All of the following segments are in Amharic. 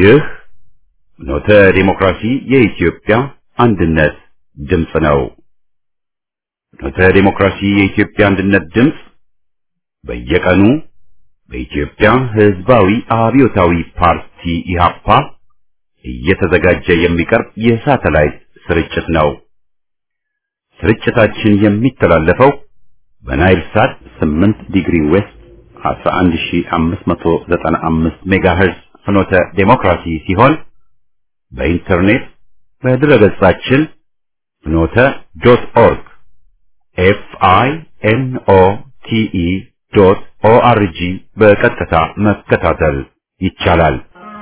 ይህ ኖተ ዲሞክራሲ የኢትዮጵያ አንድነት ድምፅ ነው። ኖተ ዲሞክራሲ የኢትዮጵያ አንድነት ድምፅ በየቀኑ በኢትዮጵያ ሕዝባዊ አብዮታዊ ፓርቲ ኢህአፓ እየተዘጋጀ የሚቀርብ የሳተላይት ስርጭት ነው። ስርጭታችን የሚተላለፈው በናይል ሳት 8 ዲግሪ ዌስት 11595 ሜጋሄርዝ ፍኖተ ዴሞክራሲ ሲሆን በኢንተርኔት በድረገጻችን ፍኖተ.ኦርግ FINOTE.ORG በቀጥታ መከታተል ይቻላል።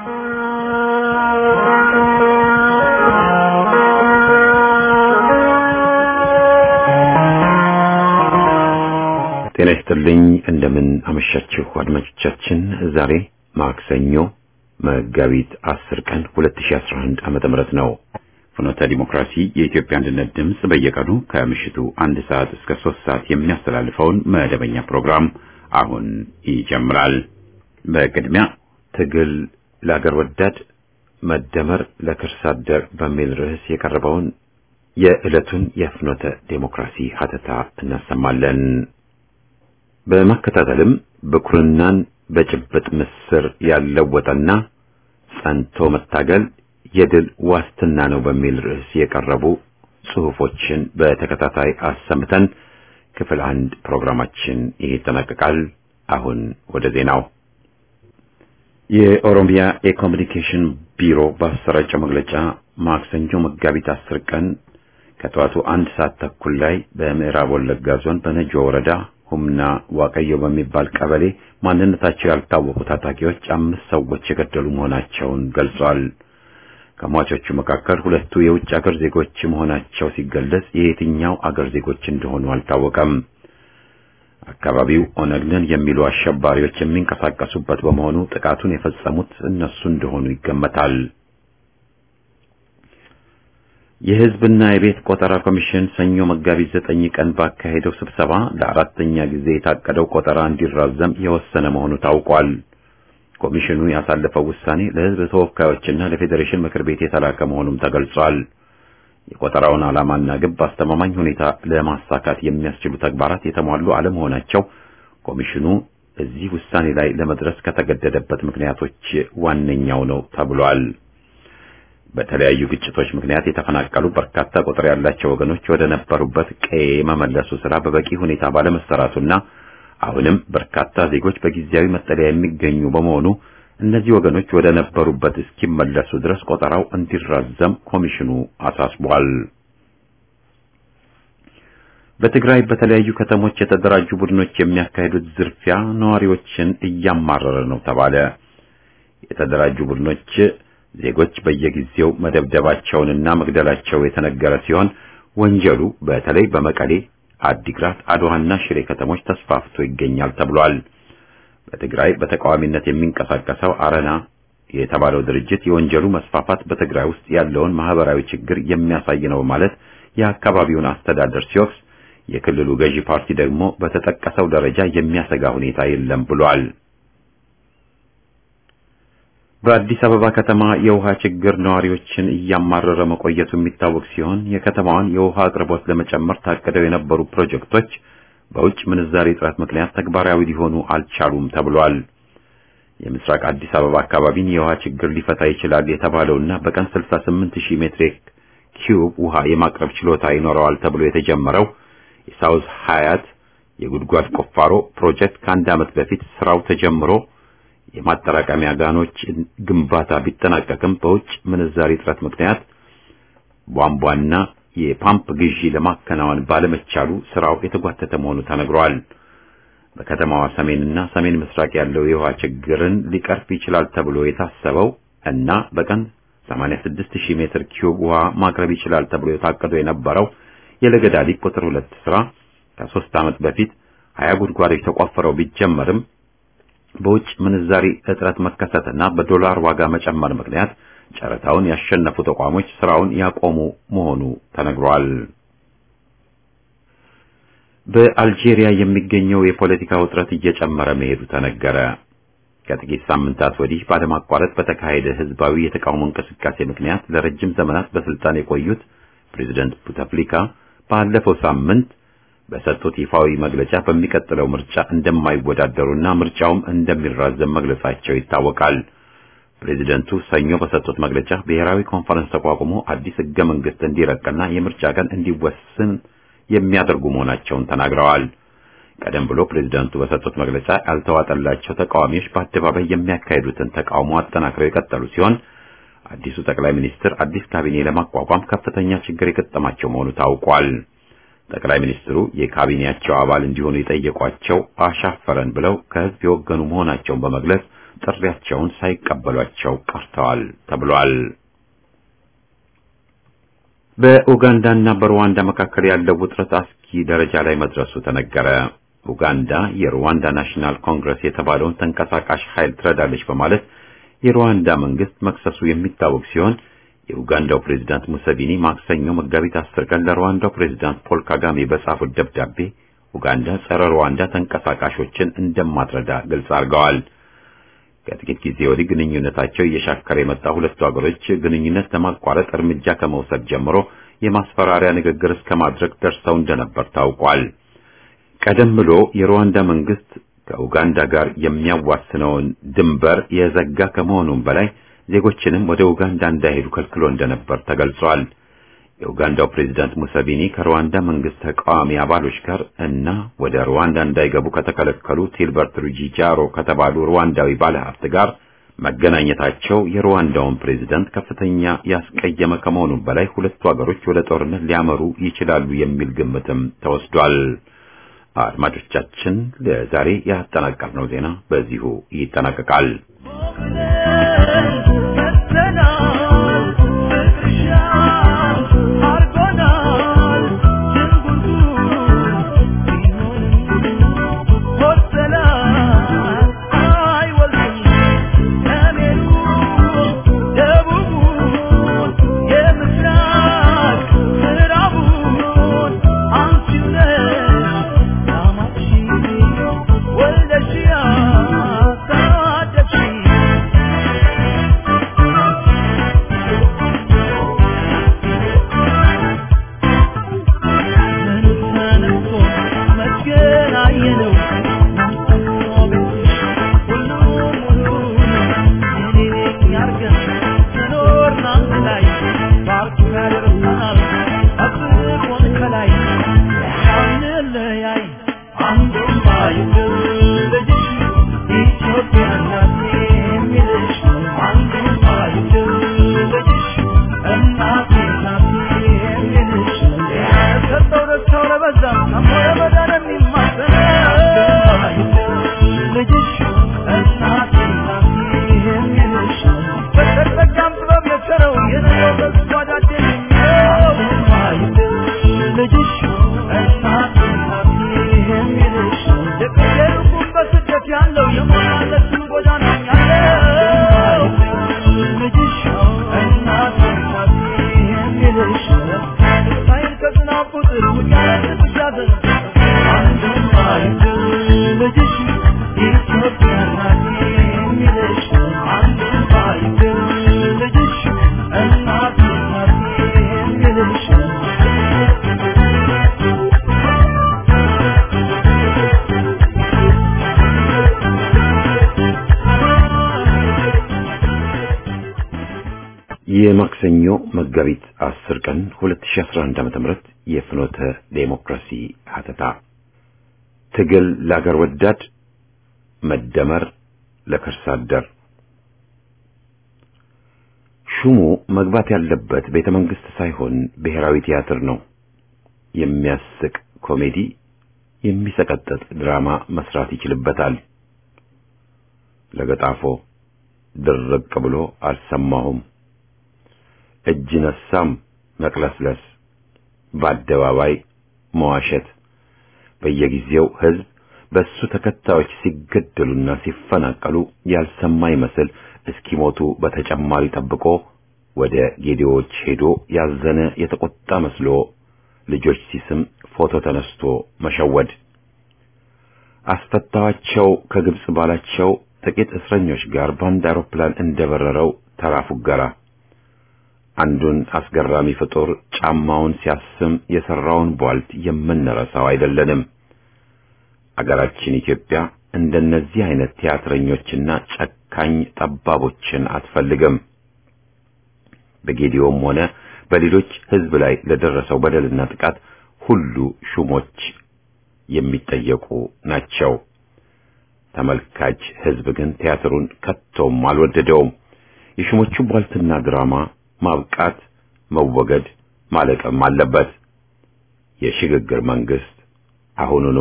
ጤና ይስጥልኝ። እንደምን አመሻችሁ አድማጮቻችን። ዛሬ ማክሰኞ መጋቢት 10 ቀን 2011 ዓመተ ምህረት ነው። ፍኖተ ዲሞክራሲ የኢትዮጵያ አንድነት ድምፅ በየቀኑ ከምሽቱ 1 ሰዓት እስከ 3 ሰዓት የሚያስተላልፈውን መደበኛ ፕሮግራም አሁን ይጀምራል። በቅድሚያ ትግል ለአገር ወዳድ መደመር ለከርሰ አደር በሚል ርዕስ የቀረበውን የዕለቱን የፍኖተ ዲሞክራሲ ሀተታ እናሰማለን። በመከታተልም ብኩርናን በጭብጥ ምስር ያለወጠና ጸንቶ መታገል የድል ዋስትና ነው በሚል ርዕስ የቀረቡ ጽሑፎችን በተከታታይ አሰምተን ክፍል 1 ፕሮግራማችን ይጠናቀቃል። አሁን ወደ ዜናው። የኦሮሚያ የኮሙኒኬሽን ቢሮ ባሰራጨው መግለጫ ማክሰኞ መጋቢት 10 ቀን ከጠዋቱ 1 ሰዓት ተኩል ላይ በምዕራብ ወለጋ ዞን በነጆ ወረዳ ሁምና ዋቀዮ በሚባል ቀበሌ ማንነታቸው ያልታወቁ ታጣቂዎች 5 ሰዎች የገደሉ መሆናቸውን ገልጿል። ከሟቾቹ መካከል 2 የውጭ አገር ዜጎች መሆናቸው ሲገለጽ የየትኛው አገር ዜጎች እንደሆኑ አልታወቀም። አካባቢው ኦነግን የሚሉ አሸባሪዎች የሚንቀሳቀሱበት በመሆኑ ጥቃቱን የፈጸሙት እነሱ እንደሆኑ ይገመታል። የሕዝብና የቤት ቆጠራ ኮሚሽን ሰኞ መጋቢት 9 ቀን ባካሄደው ስብሰባ ለአራተኛ ጊዜ የታቀደው ቆጠራ እንዲራዘም የወሰነ መሆኑ ታውቋል። ኮሚሽኑ ያሳለፈው ውሳኔ ለሕዝብ ተወካዮችና ለፌዴሬሽን ምክር ቤት የተላከ መሆኑም ተገልጿል። የቆጠራውን ዓላማና ግብ በአስተማማኝ ሁኔታ ለማሳካት የሚያስችሉ ተግባራት የተሟሉ አለመሆናቸው ኮሚሽኑ እዚህ ውሳኔ ላይ ለመድረስ ከተገደደበት ምክንያቶች ዋነኛው ነው ተብሏል። በተለያዩ ግጭቶች ምክንያት የተፈናቀሉ በርካታ ቁጥር ያላቸው ወገኖች ወደ ነበሩበት ቀዬ መመለሱ ስራ በበቂ ሁኔታ ባለመሰራቱና አሁንም በርካታ ዜጎች በጊዜያዊ መጠለያ የሚገኙ በመሆኑ እነዚህ ወገኖች ወደ ነበሩበት እስኪመለሱ ድረስ ቆጠራው እንዲራዘም ኮሚሽኑ አሳስቧል። በትግራይ በተለያዩ ከተሞች የተደራጁ ቡድኖች የሚያካሂዱት ዝርፊያ ነዋሪዎችን እያማረረ ነው ተባለ። የተደራጁ ቡድኖች ዜጎች በየጊዜው መደብደባቸውንና መግደላቸው የተነገረ ሲሆን ወንጀሉ በተለይ በመቀሌ፣ አዲግራት፣ አድዋና ሽሬ ከተሞች ተስፋፍቶ ይገኛል ተብሏል። በትግራይ በተቃዋሚነት የሚንቀሳቀሰው አረና የተባለው ድርጅት የወንጀሉ መስፋፋት በትግራይ ውስጥ ያለውን ማህበራዊ ችግር የሚያሳይ ነው ማለት የአካባቢውን አስተዳደር ሲወቅስ፣ የክልሉ ገዢ ፓርቲ ደግሞ በተጠቀሰው ደረጃ የሚያሰጋ ሁኔታ የለም ብሏል። በአዲስ አበባ ከተማ የውሃ ችግር ነዋሪዎችን እያማረረ መቆየቱ የሚታወቅ ሲሆን የከተማዋን የውሃ አቅርቦት ለመጨመር ታቅደው የነበሩ ፕሮጀክቶች በውጭ ምንዛሪ እጥረት ምክንያት ተግባራዊ ሊሆኑ አልቻሉም ተብሏል። የምስራቅ አዲስ አበባ አካባቢን የውሃ ችግር ሊፈታ ይችላል የተባለውና በቀን 68000 ሜትር ኪዩብ ውሃ የማቅረብ ችሎታ ይኖረዋል ተብሎ የተጀመረው የሳውዝ ሀያት የጉድጓድ ቁፋሮ ፕሮጀክት ከ1 ዓመት በፊት ስራው ተጀምሮ የማጠራቀሚያ ጋኖች ግንባታ ቢጠናቀቅም በውጭ ምንዛሪ እጥረት ምክንያት ቧንቧና የፓምፕ ግዢ ለማከናወን ባለመቻሉ ስራው የተጓተተ መሆኑ ተነግሯል። በከተማዋ ሰሜንና ሰሜን ምስራቅ ያለው የውሃ ችግርን ሊቀርፍ ይችላል ተብሎ የታሰበው እና በቀን 86000 ሜትር ኪዩብ ውሃ ማቅረብ ይችላል ተብሎ የታቀደው የነበረው የለገዳዲ ቁጥር 2 ስራ ከ3 ዓመት በፊት 20 ጉድጓዶች ተቆፍረው ቢጀመርም በውጭ ምንዛሪ እጥረት መከሰትና በዶላር ዋጋ መጨመር ምክንያት ጨረታውን ያሸነፉ ተቋሞች ስራውን ያቆሙ መሆኑ ተነግሯል። በአልጄሪያ የሚገኘው የፖለቲካ ውጥረት እየጨመረ መሄዱ ተነገረ። ከጥቂት ሳምንታት ወዲህ ባለማቋረጥ በተካሄደ ህዝባዊ የተቃውሞ እንቅስቃሴ ምክንያት ለረጅም ዘመናት በስልጣን የቆዩት ፕሬዝዳንት ቡታፍሊካ ባለፈው ሳምንት በሰጡት ይፋዊ መግለጫ በሚቀጥለው ምርጫ እንደማይወዳደሩና ምርጫውም እንደሚራዘም መግለጻቸው ይታወቃል። ፕሬዝዳንቱ ሰኞ በሰጡት መግለጫ ብሔራዊ ኮንፈረንስ ተቋቁሞ አዲስ ህገ መንግስት እንዲረቅና የምርጫ ቀን እንዲወሰን የሚያደርጉ መሆናቸውን ተናግረዋል። ቀደም ብሎ ፕሬዝዳንቱ በሰጡት መግለጫ ያልተዋጠላቸው ተቃዋሚዎች በአደባባይ የሚያካሂዱትን ተቃውሞ አጠናክረው የቀጠሉ ሲሆን አዲሱ ጠቅላይ ሚኒስትር አዲስ ካቢኔ ለማቋቋም ከፍተኛ ችግር የገጠማቸው መሆኑ ታውቋል። ጠቅላይ ሚኒስትሩ የካቢኔያቸው አባል እንዲሆኑ የጠየቋቸው አሻፈረን ብለው ከህዝብ የወገኑ መሆናቸውን በመግለጽ ጥሪያቸውን ሳይቀበሏቸው ቀርተዋል ተብሏል። በኡጋንዳና በሩዋንዳ መካከል ያለው ውጥረት አስጊ ደረጃ ላይ መድረሱ ተነገረ። ኡጋንዳ የሩዋንዳ ናሽናል ኮንግረስ የተባለውን ተንቀሳቃሽ ኃይል ትረዳለች በማለት የሩዋንዳ መንግስት መክሰሱ የሚታወቅ ሲሆን የኡጋንዳው ፕሬዝዳንት ሙሰቪኒ ማክሰኞ መጋቢት 10 ቀን ለሩዋንዳው ፕሬዝዳንት ፖል ካጋሜ በጻፉት ደብዳቤ ኡጋንዳ ጸረ ሩዋንዳ ተንቀሳቃሾችን እንደማትረዳ ግልጽ አድርገዋል። ከጥቂት ጊዜ ወዲህ ግንኙነታቸው እየሻከረ የመጣ ሁለቱ ሀገሮች ግንኙነት ለማቋረጥ እርምጃ ከመውሰድ ጀምሮ የማስፈራሪያ ንግግር እስከማድረግ ደርሰው እንደነበር ታውቋል። ቀደም ብሎ የሩዋንዳ መንግስት ከኡጋንዳ ጋር የሚያዋስነውን ድንበር የዘጋ ከመሆኑም በላይ ዜጎችንም ወደ ኡጋንዳ እንዳይሄዱ ከልክሎ እንደነበር ተገልጿል። የኡጋንዳው ፕሬዝዳንት ሙሰቪኒ ከሩዋንዳ መንግስት ተቃዋሚ አባሎች ጋር እና ወደ ሩዋንዳ እንዳይገቡ ከተከለከሉ ቲልበርት ሩጂጃሮ ከተባሉ ሩዋንዳዊ ባለሀብት ጋር መገናኘታቸው የሩዋንዳውን ፕሬዝዳንት ከፍተኛ ያስቀየመ ከመሆኑም በላይ ሁለቱ ሀገሮች ወደ ጦርነት ሊያመሩ ይችላሉ የሚል ግምትም ተወስዷል። አድማጮቻችን ለዛሬ ያጠናቀርነው ዜና በዚሁ ይጠናቀቃል። የማክሰኞ መጋቢት 10 ቀን 2011 ዓ.ም የፍኖተ ዴሞክራሲ ሀተታ ትግል ለአገር ወዳድ መደመር ለከርሳ አደር። ሹሙ መግባት ያለበት ቤተ መንግስት ሳይሆን ብሔራዊ ቲያትር ነው። የሚያስቅ ኮሜዲ፣ የሚሰቀጥጥ ድራማ መስራት ይችልበታል። ለገጣፎ ድርቅ ብሎ አልሰማሁም። እጅ ነሳም መቅለስለስ፣ በአደባባይ መዋሸት፣ በየጊዜው ህዝብ በሱ ተከታዮች ሲገደሉና ሲፈናቀሉ ያልሰማ ይመስል እስኪሞቱ በተጨማሪ ጠብቆ ወደ ጌዲዎች ሄዶ ያዘነ የተቆጣ መስሎ ልጆች ሲስም ፎቶ ተነስቶ መሸወድ። አስፈታዋቸው ከግብጽ ባላቸው ጥቂት እስረኞች ጋር በአንድ አውሮፕላን እንደበረረው ተራ ፉገራ። አንዱን አስገራሚ ፍጡር ጫማውን ሲያስም የሰራውን ቧልት የምንረሳው አይደለንም። አገራችን ኢትዮጵያ እንደነዚህ አይነት ቲያትረኞችና ጨካኝ ጠባቦችን አትፈልግም። በጌዲዮም ሆነ በሌሎች ህዝብ ላይ ለደረሰው በደልና ጥቃት ሁሉ ሹሞች የሚጠየቁ ናቸው። ተመልካች ህዝብ ግን ቲያትሩን ከቶም አልወደደውም። የሹሞቹ ቧልትና ድራማ ማብቃት፣ መወገድ፣ ማለቅም አለበት። የሽግግር መንግስት አሁኑኑ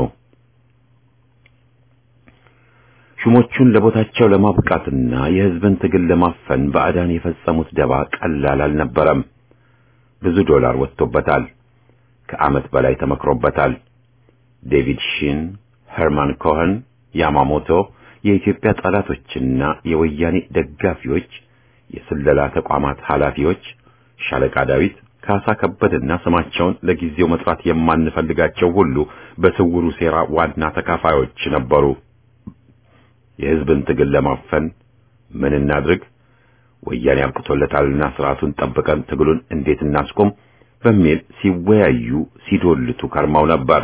ሹሞቹን ለቦታቸው ለማብቃትና የህዝብን ትግል ለማፈን ባዕዳን የፈጸሙት ደባ ቀላል አልነበረም። ብዙ ዶላር ወጥቶበታል። ከዓመት በላይ ተመክሮበታል። ዴቪድ ሺን፣ ሄርማን ኮሄን፣ ያማሞቶ የኢትዮጵያ ጠላቶችና የወያኔ ደጋፊዎች፣ የስለላ ተቋማት ኃላፊዎች፣ ሻለቃ ዳዊት፣ ካሳ ከበደና ስማቸውን ለጊዜው መጥራት የማንፈልጋቸው ሁሉ በስውሩ ሴራ ዋና ተካፋዮች ነበሩ። የህዝብን ትግል ለማፈን ምን እናድርግ? ወያኔ አብቅቶለታልና ስርዓቱን ጠብቀን ትግሉን እንዴት እናስቆም? በሚል ሲወያዩ ሲዶልቱ ከርማው ነበር።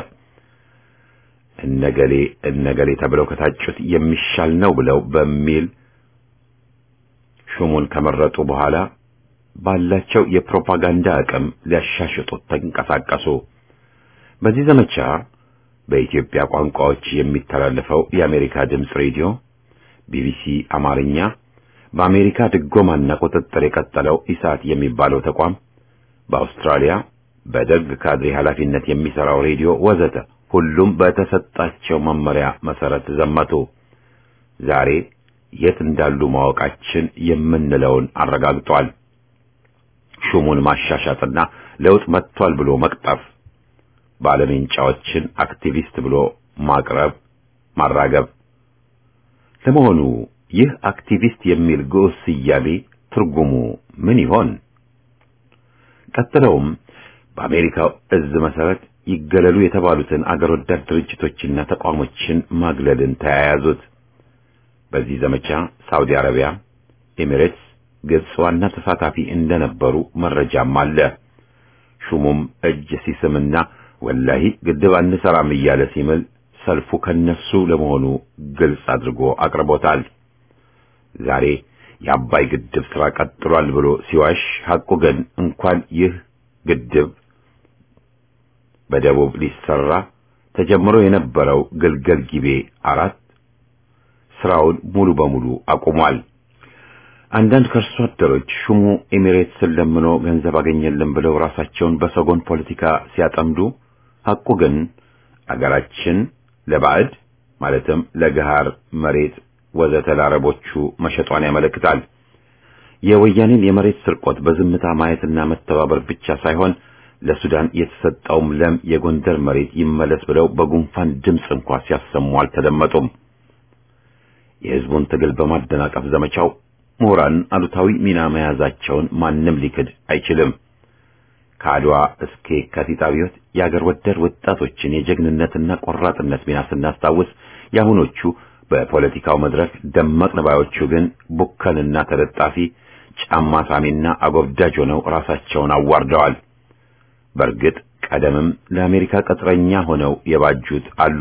እነገሌ ተብለው ከታጩት የሚሻል ነው ብለው በሚል ሹሙን ከመረጡ በኋላ ባላቸው የፕሮፓጋንዳ አቅም ሊያሻሽጡት ተንቀሳቀሱ። በዚህ ዘመቻ በኢትዮጵያ ቋንቋዎች የሚተላለፈው የአሜሪካ ድምጽ ሬዲዮ፣ ቢቢሲ አማርኛ፣ በአሜሪካ ድጎማና ቁጥጥር የቀጠለው ኢሳት የሚባለው ተቋም፣ በአውስትራሊያ በደርግ ካድሬ ኃላፊነት የሚሰራው ሬዲዮ ወዘተ ሁሉም በተሰጣቸው መመሪያ መሰረት ዘመቱ። ዛሬ የት እንዳሉ ማወቃችን የምንለውን አረጋግጧል። ሹሙን ማሻሻጥና ለውጥ መጥቷል ብሎ መቅጠፍ፣ ባለሜንጫዎችን አክቲቪስት ብሎ ማራገብ። ለመሆኑ ይህ አክቲቪስት የሚል ግዑዝ ስያሜ ትርጉሙ ምን ይሆን? ቀጥለውም በአሜሪካው እዝ መሰረት ይገለሉ የተባሉትን አገር ወዳድ ድርጅቶችና ተቋሞችን ማግለልን ተያያዙት። በዚህ ዘመቻ ሳውዲ አረቢያ፣ ኤሚሬትስ፣ ግብጽ ዋና ተሳታፊ እንደነበሩ መረጃም አለ። ሹሙም እጅ ሲስምና ወላሂ ግድብ አንሰራም እያለ ሲምል ሰልፉ ከነሱ ለመሆኑ ግልጽ አድርጎ አቅርቦታል። ዛሬ የአባይ ግድብ ስራ ቀጥሏል ብሎ ሲዋሽ ሐቁ ግን እንኳን ይህ ግድብ በደቡብ ሊሰራ ተጀምሮ የነበረው ግልገል ጊቤ 4 ስራውን ሙሉ በሙሉ አቁሟል። አንዳንድ ከርሶ አደሮች ሹሙ ኤሚሬትስን ለምኖ ገንዘብ አገኘልን ብለው ራሳቸውን በሰጎን ፖለቲካ ሲያጠምዱ፣ ሐቁ ግን አገራችን ለባዕድ ማለትም ለገሃር መሬት ወዘተ ለአረቦቹ መሸጧን ያመለክታል። የወያኔን የመሬት ስርቆት በዝምታ ማየትና መተባበር ብቻ ሳይሆን ለሱዳን የተሰጠውም ለም የጎንደር መሬት ይመለስ ብለው በጉንፋን ድምጽ እንኳን ሲያሰሙ አልተደመጡም። የህዝቡን ትግል በማደናቀፍ ዘመቻው ምሁራን አሉታዊ ሚና መያዛቸውን ማንም ሊክድ አይችልም። ከአድዋ እስከ የካቲት አብዮት የአገር ወዳድ ወጣቶችን የጀግንነትና ቆራጥነት ሚና ስናስታውስ ያሁኖቹ በፖለቲካው መድረክ ደማቅ ነባዮቹ ግን ቡከንና ተለጣፊ ጫማ ሳሚና አጎብዳጅ ሆነው ራሳቸውን አዋርደዋል። በእርግጥ ቀደምም ለአሜሪካ ቅጥረኛ ሆነው የባጁት አሉ።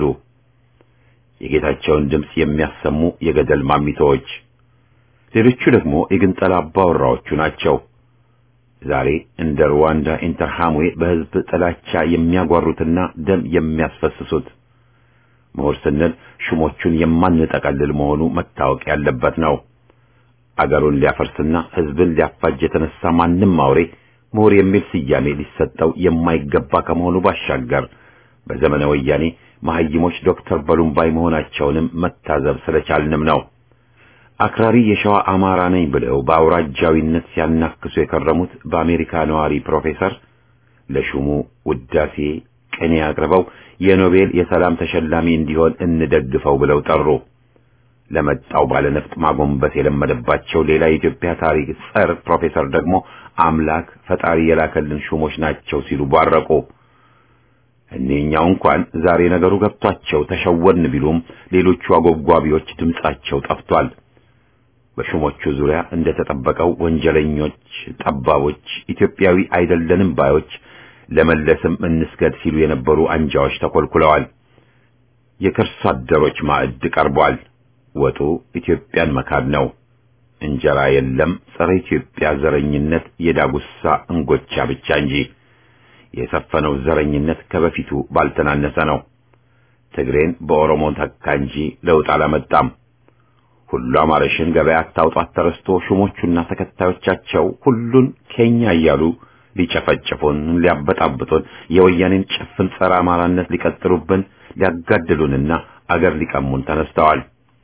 የጌታቸውን ድምጽ የሚያሰሙ የገደል ማሚቶች፣ ሌሎቹ ደግሞ የግንጠላ አባወራዎቹ ናቸው። ዛሬ እንደ ሩዋንዳ ኢንተርሃምዌ በህዝብ ጥላቻ የሚያጓሩትና ደም የሚያስፈስሱት። ምሁር ስንል ሹሞቹን የማንጠቀልል መሆኑ መታወቅ ያለበት ነው። አገሩን ሊያፈርስና ህዝብን ሊያፋጅ የተነሳ ማንም አውሬ ምሁር የሚል ስያሜ ሊሰጠው የማይገባ ከመሆኑ ባሻገር በዘመነ ወያኔ መሐይሞች ዶክተር በሉምባይ መሆናቸውንም መታዘብ ስለቻልንም ነው። አክራሪ የሸዋ አማራ ነኝ ብለው በአውራጃዊነት ሲያናክሱ የከረሙት በአሜሪካ ነዋሪ ፕሮፌሰር ለሹሙ ውዳሴ ቅኔ አቅርበው የኖቤል የሰላም ተሸላሚ እንዲሆን እንደግፈው ብለው ጠሩ። ለመጣው ባለነፍጥ ማጎንበስ የለመደባቸው ሌላ የኢትዮጵያ ታሪክ ጸር ፕሮፌሰር ደግሞ አምላክ ፈጣሪ የላከልን ሹሞች ናቸው ሲሉ ባረቁ። እነኛው እንኳን ዛሬ ነገሩ ገብቷቸው ተሸወርን ቢሉም ሌሎቹ አጎጓቢዎች ድምጻቸው ጠፍቷል። በሹሞቹ ዙሪያ እንደተጠበቀው ወንጀለኞች፣ ጠባቦች፣ ኢትዮጵያዊ አይደለንም ባዮች ለመለስም እንስገድ ሲሉ የነበሩ አንጃዎች ተኮልኩለዋል። የከርሳ አደሮች ማዕድ ቀርቧል። ወጡ ኢትዮጵያን መካድ ነው። እንጀራ የለም ጸረ ኢትዮጵያ ዘረኝነት የዳጉሳ እንጎቻ ብቻ እንጂ የሰፈነው ዘረኝነት ከበፊቱ ባልተናነሰ ነው። ትግሬን በኦሮሞ ተካ እንጂ ለውጥ አላመጣም። ሁሉ አማረሽን ገበያ አታውጣት ተረስቶ ሹሞቹና ተከታዮቻቸው ሁሉን ኬኛ እያሉ ሊጨፈጭፉን፣ ሊያበጣብጡን፣ የወያኔን ጭፍን ጸረ አማራነት ሊቀጥሉብን፣ ሊያጋድሉንና አገር ሊቀሙን ተነስተዋል።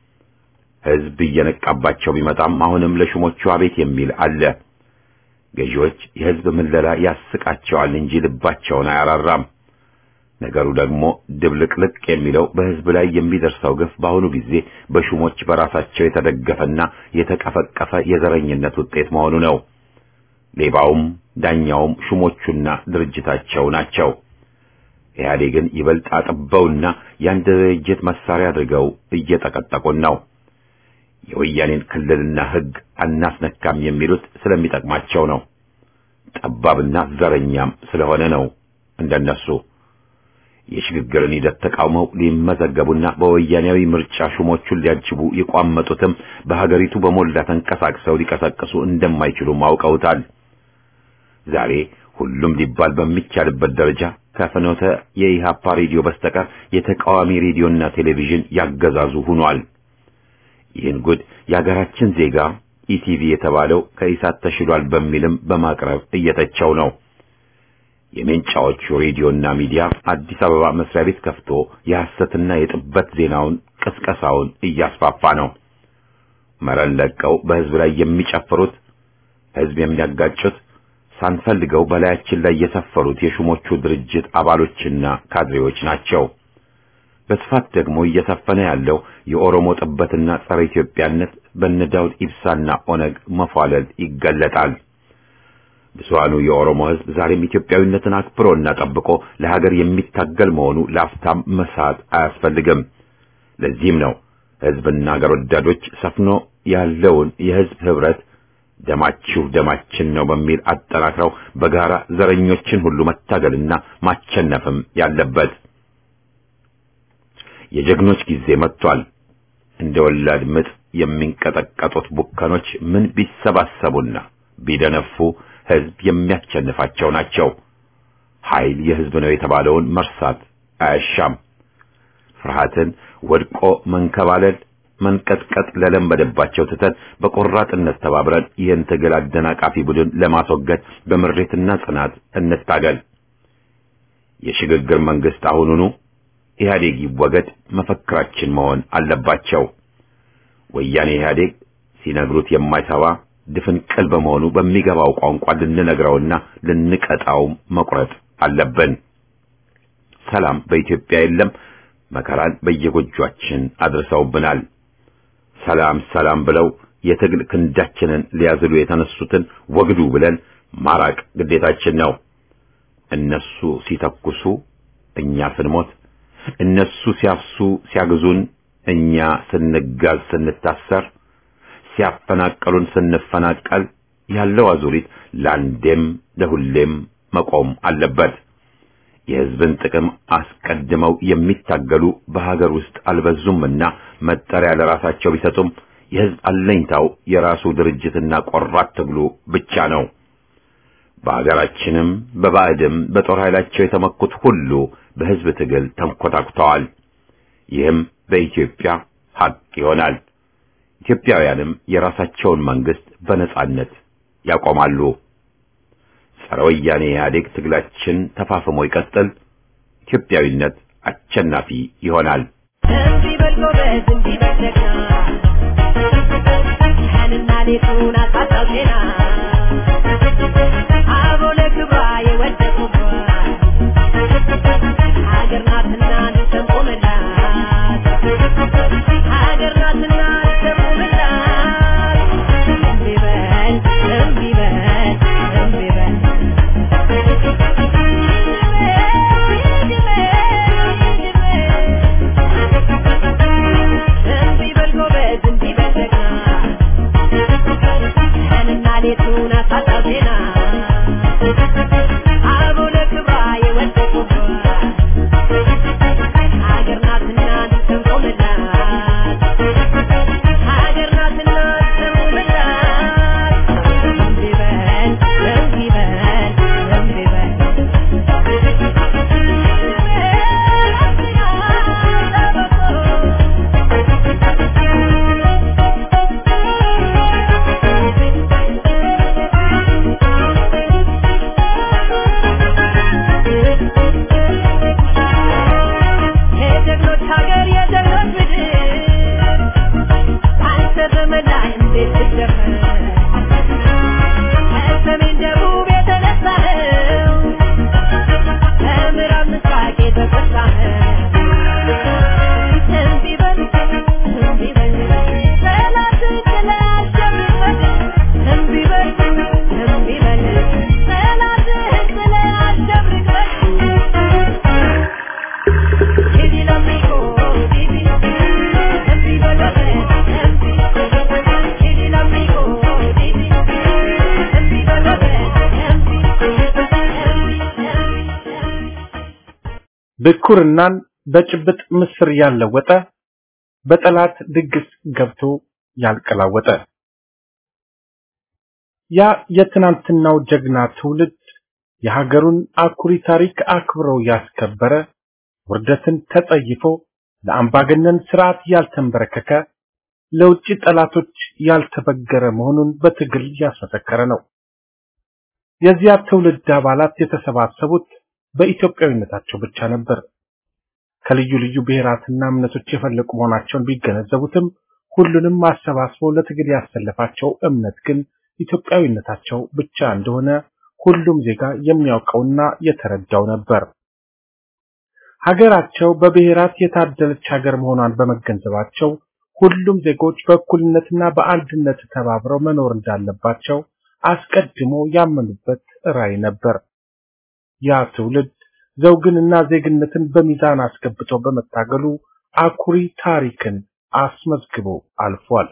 ሕዝብ እየነቃባቸው ቢመጣም አሁንም ለሹሞቹ አቤት የሚል አለ። ገዢዎች የሕዝብ ምለላ ያስቃቸዋል እንጂ ልባቸውን አያራራም። ነገሩ ደግሞ ድብልቅልቅ የሚለው በሕዝብ ላይ የሚደርሰው ግፍ በአሁኑ ጊዜ በሹሞች በራሳቸው የተደገፈና የተቀፈቀፈ የዘረኝነት ውጤት መሆኑ ነው። ሌባውም ዳኛውም ሹሞቹና ድርጅታቸው ናቸው። ኢህአዴግን ይበልጥ አጥበውና የአንድ ድርጅት መሳሪያ አድርገው እየጠቀጠቁን ነው። የወያኔን ክልልና ሕግ አናስነካም የሚሉት ስለሚጠቅማቸው ነው። ጠባብና ዘረኛም ስለሆነ ነው። እንደነሱ የሽግግርን ሂደት ተቃውመው ሊመዘገቡና በወያኔያዊ ምርጫ ሹሞቹን ሊያጅቡ የቋመጡትም በሀገሪቱ በሞላ ተንቀሳቅሰው ሊቀሰቅሱ እንደማይችሉ ማውቀውታል። ዛሬ ሁሉም ሊባል በሚቻልበት ደረጃ ከፍኖተ የኢሃፓ ሬዲዮ በስተቀር የተቃዋሚ ሬዲዮና ቴሌቪዥን ያገዛዙ ሆኗል። ይህን ጉድ የሀገራችን ዜጋ ኢቲቪ የተባለው ከኢሳት ተሽሏል በሚልም በማቅረብ እየተቸው ነው። የሜንጫዎቹ ሬዲዮና ሚዲያ አዲስ አበባ መስሪያ ቤት ከፍቶ የሐሰትና የጥበት ዜናውን ቅስቀሳውን እያስፋፋ ነው። መረን ለቀው በሕዝብ ላይ የሚጨፍሩት፣ ሕዝብ የሚያጋጩት፣ ሳንፈልገው በላያችን ላይ የሰፈሩት የሹሞቹ ድርጅት አባሎችና ካድሬዎች ናቸው። በስፋት ደግሞ እየሰፈነ ያለው የኦሮሞ ጥበትና ጸረ ኢትዮጵያነት በነዳውድ ኢብሳና ኦነግ መፏለል ይገለጣል። ብዙሃኑ የኦሮሞ ሕዝብ ዛሬም ኢትዮጵያዊነትን አክብሮና ጠብቆ ለሀገር የሚታገል መሆኑ ላፍታም መሳት አያስፈልግም። ለዚህም ነው ሕዝብና ሀገር ወዳዶች ሰፍኖ ያለውን የሕዝብ ህብረት ደማችሁ ደማችን ነው በሚል አጠናክረው በጋራ ዘረኞችን ሁሉ መታገልና ማቸነፍም ያለበት። የጀግኖች ጊዜ መጥቷል። እንደ ወላድ ምጥ የሚንቀጠቀጡት ቡከኖች ምን ቢሰባሰቡና ቢደነፉ ሕዝብ የሚያቸንፋቸው ናቸው። ኃይል የሕዝብ ነው የተባለውን መርሳት አያሻም። ፍርሃትን ወድቆ መንከባለል መንቀጥቀጥ ለለመደባቸው ትተን በቆራጥነት ተባብረን ይህን ትግል አደናቃፊ ቡድን ለማስወገድ በምሬትና ጽናት እንታገል። የሽግግር መንግስት አሁኑኑ ኢህአዴግ ይወገድ መፈክራችን መሆን አለባቸው። ወያኔ ኢህአዴግ ሲነግሩት የማይሰማ ድፍን ቅል በመሆኑ በሚገባው ቋንቋ ልንነግረውና ልንቀጣው መቁረጥ አለብን። ሰላም በኢትዮጵያ የለም። መከራን በየጎጇችን አድርሰውብናል። ሰላም ሰላም ብለው የትግል ክንዳችንን ሊያዝሉ የተነሱትን ወግዱ ብለን ማራቅ ግዴታችን ነው። እነሱ ሲተኩሱ እኛ ስንሞት፣ እነሱ ሲያፍሱ ሲያግዙን እኛ ስንጋዝ ስንታሰር፣ ሲያፈናቀሉን ስንፈናቀል ያለው አዙሪት ለአንዴም ለሁሌም መቆም አለበት። የሕዝብን ጥቅም አስቀድመው የሚታገሉ በሀገር ውስጥ አልበዙምና መጠሪያ ለራሳቸው ቢሰጡም የሕዝብ አለኝታው የራሱ ድርጅትና ቆራጥ ትግሉ ብቻ ነው። በሀገራችንም በባዕድም በጦር ኃይላቸው የተመኩት ሁሉ በሕዝብ ትግል ተንኮታኩተዋል። ይህም በኢትዮጵያ ሀቅ ይሆናል። ኢትዮጵያውያንም የራሳቸውን መንግስት በነጻነት ያቆማሉ። ጸረ ወያኔ ኢህአዴግ ትግላችን ተፋፍሞ ይቀጥል። ኢትዮጵያዊነት አሸናፊ ይሆናል። እንዲህ በልጎ በእንዲህ በደግና ቀንና ሌቱን አጣጣው ዜና አቦ ለክብሯ የወደቁባት ሀገር ናትና እንሰንቆምላት ሀገር ናትና እንሰንቆምላት እምቢ በል እምቢ በል እምቢ በል በኩርናን በጭብጥ ምስር ያለወጠ በጠላት ድግስ ገብቶ ያልቀላወጠ ያ የትናንትናው ጀግና ትውልድ የሀገሩን አኩሪ ታሪክ አክብሮ ያስከበረ ውርደትን ተጸይፎ ለአምባገነን ስርዓት ያልተንበረከከ ለውጭ ጠላቶች ያልተበገረ መሆኑን በትግል ያስመሰከረ ነው። የዚያ ትውልድ አባላት የተሰባሰቡት በኢትዮጵያዊነታቸው ብቻ ነበር። ከልዩ ልዩ ብሔራትና እምነቶች የፈለቁ መሆናቸውን ቢገነዘቡትም ሁሉንም ማሰባስቦ ለትግል ያሰለፋቸው እምነት ግን ኢትዮጵያዊነታቸው ብቻ እንደሆነ ሁሉም ዜጋ የሚያውቀውና የተረዳው ነበር። ሀገራቸው በብሔራት የታደለች ሀገር መሆኗን በመገንዘባቸው ሁሉም ዜጎች በእኩልነትና በአንድነት ተባብረው መኖር እንዳለባቸው አስቀድሞ ያመኑበት ራዕይ ነበር። ያ ትውልድ ዘውግንና ዜግነትን በሚዛን አስገብቶ በመታገሉ አኩሪ ታሪክን አስመዝግቦ አልፏል።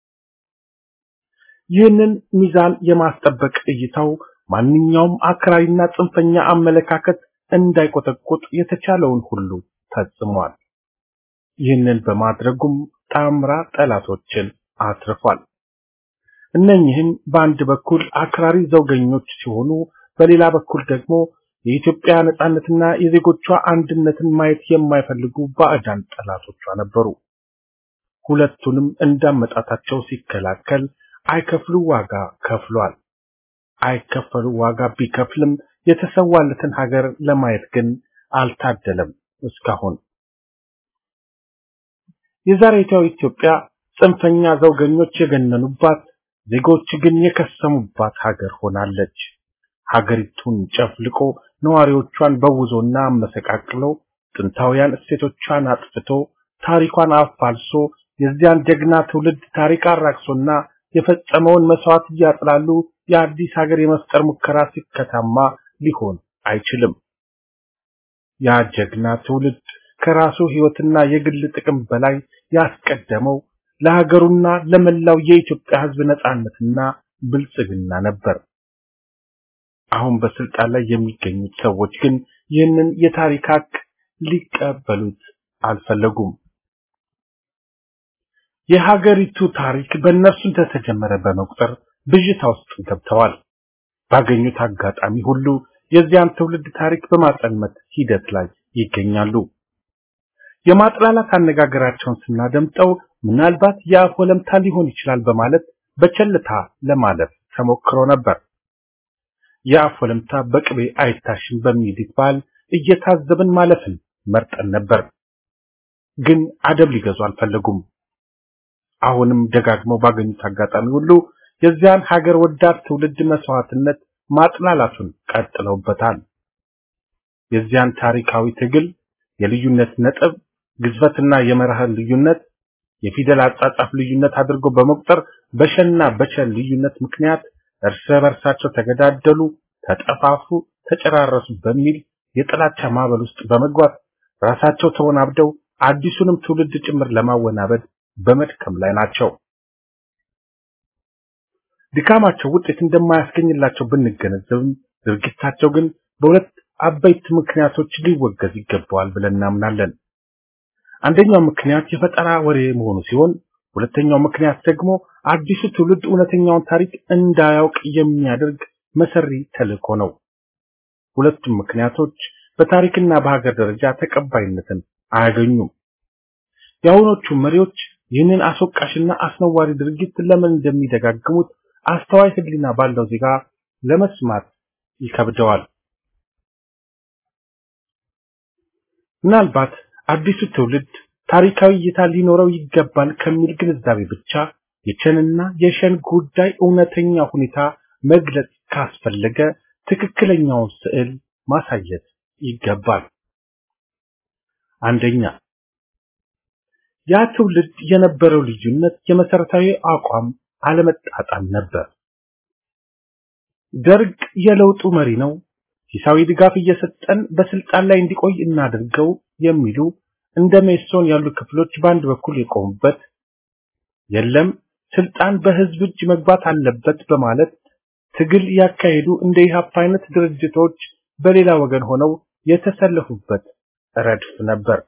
ይህንን ሚዛን የማስጠበቅ እይታው ማንኛውም አክራሪና ጽንፈኛ አመለካከት እንዳይቆጠቁጥ የተቻለውን ሁሉ ፈጽሟል። ይህንን በማድረጉም ጣምራ ጠላቶችን አትርፏል። እነኚህም በአንድ በኩል አክራሪ ዘውገኞች ሲሆኑ በሌላ በኩል ደግሞ የኢትዮጵያ ነጻነትና የዜጎቿ አንድነትን ማየት የማይፈልጉ ባዕዳን ጠላቶቿ ነበሩ። ሁለቱንም እንዳመጣጣቸው ሲከላከል አይከፍሉ ዋጋ ከፍሏል። አይከፈሉ ዋጋ ቢከፍልም የተሰዋለትን ሀገር ለማየት ግን አልታደለም እስካሁን። የዛሬቷ ኢትዮጵያ ጽንፈኛ ዘውገኞች የገነኑባት ዜጎች ግን የከሰሙባት ሀገር ሆናለች። ሀገሪቱን ጨፍልቆ ነዋሪዎቿን በውዞና አመሰቃቅሎ ጥንታውያን እሴቶቿን አጥፍቶ ታሪኳን አፋልሶ የዚያን ጀግና ትውልድ ታሪክ አራክሶና የፈጸመውን መስዋዕት እያጥላሉ የአዲስ ሀገር የመፍጠር ሙከራ ሲከታማ ሊሆን አይችልም። ያ ጀግና ትውልድ ከራሱ ህይወትና የግል ጥቅም በላይ ያስቀደመው ለሀገሩና ለመላው የኢትዮጵያ ሕዝብ ነጻነትና ብልጽግና ነበር። አሁን በስልጣን ላይ የሚገኙት ሰዎች ግን ይህንን የታሪክ ሀቅ ሊቀበሉት አልፈለጉም። የሀገሪቱ ታሪክ በእነርሱ ተጀመረ በመቁጠር ብዥታ ውስጥ ገብተዋል። ባገኙት አጋጣሚ ሁሉ የዚያን ትውልድ ታሪክ በማጠልመት ሂደት ላይ ይገኛሉ። የማጥላላት አነጋገራቸውን ስናደምጠው ምናልባት የአፍ ወለምታ ሊሆን ይችላል በማለት በቸልታ ለማለፍ ተሞክሮ ነበር። የአፍ ወለምታ በቅቤ አይታሽም በሚል ይባል እየታዘብን ማለፍን መርጠን ነበር። ግን አደብ ሊገዙ አልፈለጉም። አሁንም ደጋግመው ባገኙት አጋጣሚ ሁሉ የዚያን ሀገር ወዳድ ትውልድ መስዋዕትነት ማጥላላቱን ቀጥለውበታል። የዚያን ታሪካዊ ትግል የልዩነት ነጥብ ግዝፈትና የመርህ ልዩነት የፊደል አጻጻፍ ልዩነት አድርጎ በመቁጠር በሸና በቸል ልዩነት ምክንያት እርስ በርሳቸው ተገዳደሉ፣ ተጠፋፉ፣ ተጨራረሱ በሚል የጥላቻ ማዕበል ውስጥ በመግባት ራሳቸው ተወናብደው አዲሱንም ትውልድ ጭምር ለማወናበድ በመድከም ላይ ናቸው። ድካማቸው ውጤት እንደማያስገኝላቸው ብንገነዘብም ድርጊታቸው ግን በሁለት አበይት ምክንያቶች ሊወገዝ ይገባዋል ብለን እናምናለን። አንደኛው ምክንያት የፈጠራ ወሬ መሆኑ ሲሆን ሁለተኛው ምክንያት ደግሞ አዲሱ ትውልድ እውነተኛውን ታሪክ እንዳያውቅ የሚያደርግ መሰሪ ተልእኮ ነው። ሁለቱም ምክንያቶች በታሪክና በሀገር ደረጃ ተቀባይነትን አያገኙም። የአሁኖቹ መሪዎች ይህንን አስወቃሽና አስነዋሪ ድርጊት ለምን እንደሚደጋግሙት አስተዋይ ሕሊና ባለው ዜጋ ለመስማት ይከብደዋል። ምናልባት አዲሱ ትውልድ ታሪካዊ እይታ ሊኖረው ይገባል ከሚል ግንዛቤ ብቻ የቸንና የሸን ጉዳይ እውነተኛ ሁኔታ መግለጽ ካስፈለገ ትክክለኛውን ስዕል ማሳየት ይገባል። አንደኛ፣ ያ ትውልድ የነበረው ልዩነት የመሰረታዊ አቋም አለመጣጣም ነበር። ደርግ የለውጡ መሪ ነው፣ ሂሳዊ ድጋፍ እየሰጠን በስልጣን ላይ እንዲቆይ እናድርገው የሚሉ እንደ ሜሶን ያሉ ክፍሎች በአንድ በኩል የቆሙበት፣ የለም ስልጣን በህዝብ እጅ መግባት አለበት በማለት ትግል ያካሄዱ እንደ ኢህአፓ አይነት ድርጅቶች በሌላ ወገን ሆነው የተሰለፉበት ረድፍ ነበር።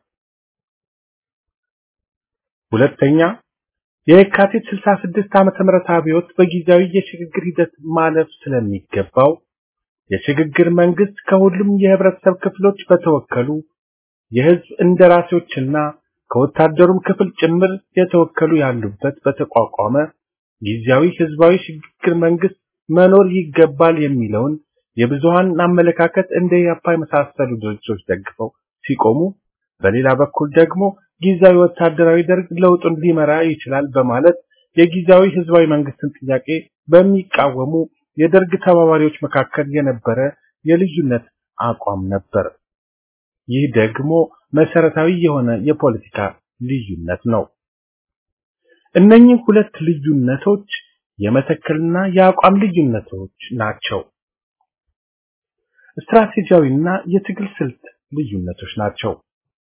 ሁለተኛ፣ የካቲት 66 ዓመተ ምህረት አብዮት በጊዜያዊ የሽግግር ሂደት ማለፍ ስለሚገባው የሽግግር መንግስት ከሁሉም የህብረተሰብ ክፍሎች በተወከሉ የህዝብ እንደራሴዎችና ከወታደሩም ክፍል ጭምር የተወከሉ ያሉበት በተቋቋመ ጊዜያዊ ህዝባዊ ሽግግር መንግስት መኖር ይገባል የሚለውን የብዙሃን አመለካከት እንደ ኢህአፓ የመሳሰሉ ድርጅቶች ደግፈው ሲቆሙ፣ በሌላ በኩል ደግሞ ጊዜያዊ ወታደራዊ ደርግ ለውጡን ሊመራ ይችላል በማለት የጊዜያዊ ህዝባዊ መንግስትን ጥያቄ በሚቃወሙ የደርግ ተባባሪዎች መካከል የነበረ የልዩነት አቋም ነበር። ይህ ደግሞ መሰረታዊ የሆነ የፖለቲካ ልዩነት ነው። እነኚህ ሁለት ልዩነቶች የመተከልና የአቋም ልዩነቶች ናቸው። ስትራቴጂያዊና የትግል ስልት ልዩነቶች ናቸው።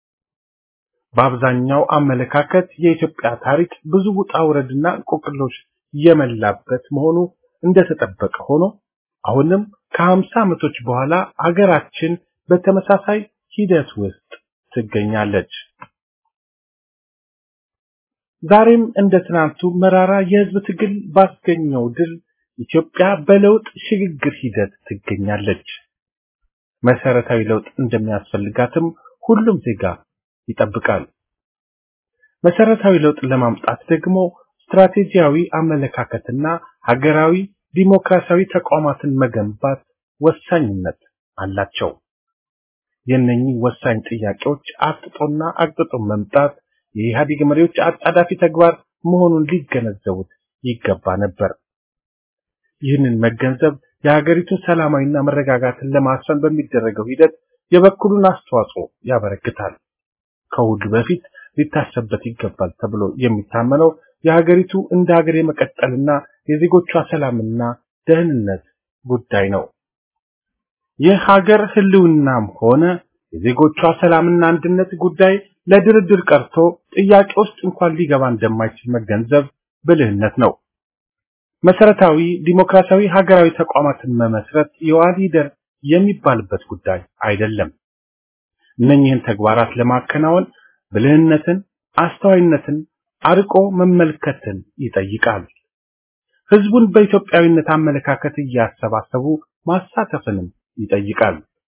በአብዛኛው አመለካከት የኢትዮጵያ ታሪክ ብዙ ውጣ ውረድና እንቆቅልሾች የመላበት መሆኑ እንደተጠበቀ ሆኖ አሁንም ከ50 ዓመቶች በኋላ አገራችን በተመሳሳይ ሂደት ውስጥ ትገኛለች። ዛሬም እንደ ትናንቱ መራራ የህዝብ ትግል ባስገኘው ድል ኢትዮጵያ በለውጥ ሽግግር ሂደት ትገኛለች። መሰረታዊ ለውጥ እንደሚያስፈልጋትም ሁሉም ዜጋ ይጠብቃል። መሰረታዊ ለውጥ ለማምጣት ደግሞ ስትራቴጂያዊ አመለካከትና ሀገራዊ ዲሞክራሲያዊ ተቋማትን መገንባት ወሳኝነት አላቸው። የነኚህ ወሳኝ ጥያቄዎች አጥጦና አቅጥጦ መምጣት የኢህአዴግ መሪዎች አጣዳፊ ተግባር መሆኑን ሊገነዘቡት ይገባ ነበር። ይህንን መገንዘብ የሀገሪቱን ሰላማዊና መረጋጋትን ለማስፈን በሚደረገው ሂደት የበኩሉን አስተዋጽኦ ያበረክታል። ከሁሉ በፊት ሊታሰብበት ይገባል ተብሎ የሚታመነው የሀገሪቱ እንደ ሀገር የመቀጠልና የዜጎቿ ሰላምና ደህንነት ጉዳይ ነው። የሀገር ህልውናም ሆነ የዜጎቿ ሰላምና አንድነት ጉዳይ ለድርድር ቀርቶ ጥያቄ ውስጥ እንኳን ሊገባ እንደማይችል መገንዘብ ብልህነት ነው። መሰረታዊ ዲሞክራሲያዊ ሀገራዊ ተቋማትን መመስረት የዋሊደር የሚባልበት ጉዳይ አይደለም። እነኚህን ተግባራት ለማከናወን ብልህነትን፣ አስተዋይነትን፣ አርቆ መመልከትን ይጠይቃል። ህዝቡን በኢትዮጵያዊነት አመለካከት እያሰባሰቡ ማሳተፍንም ይጠይቃል።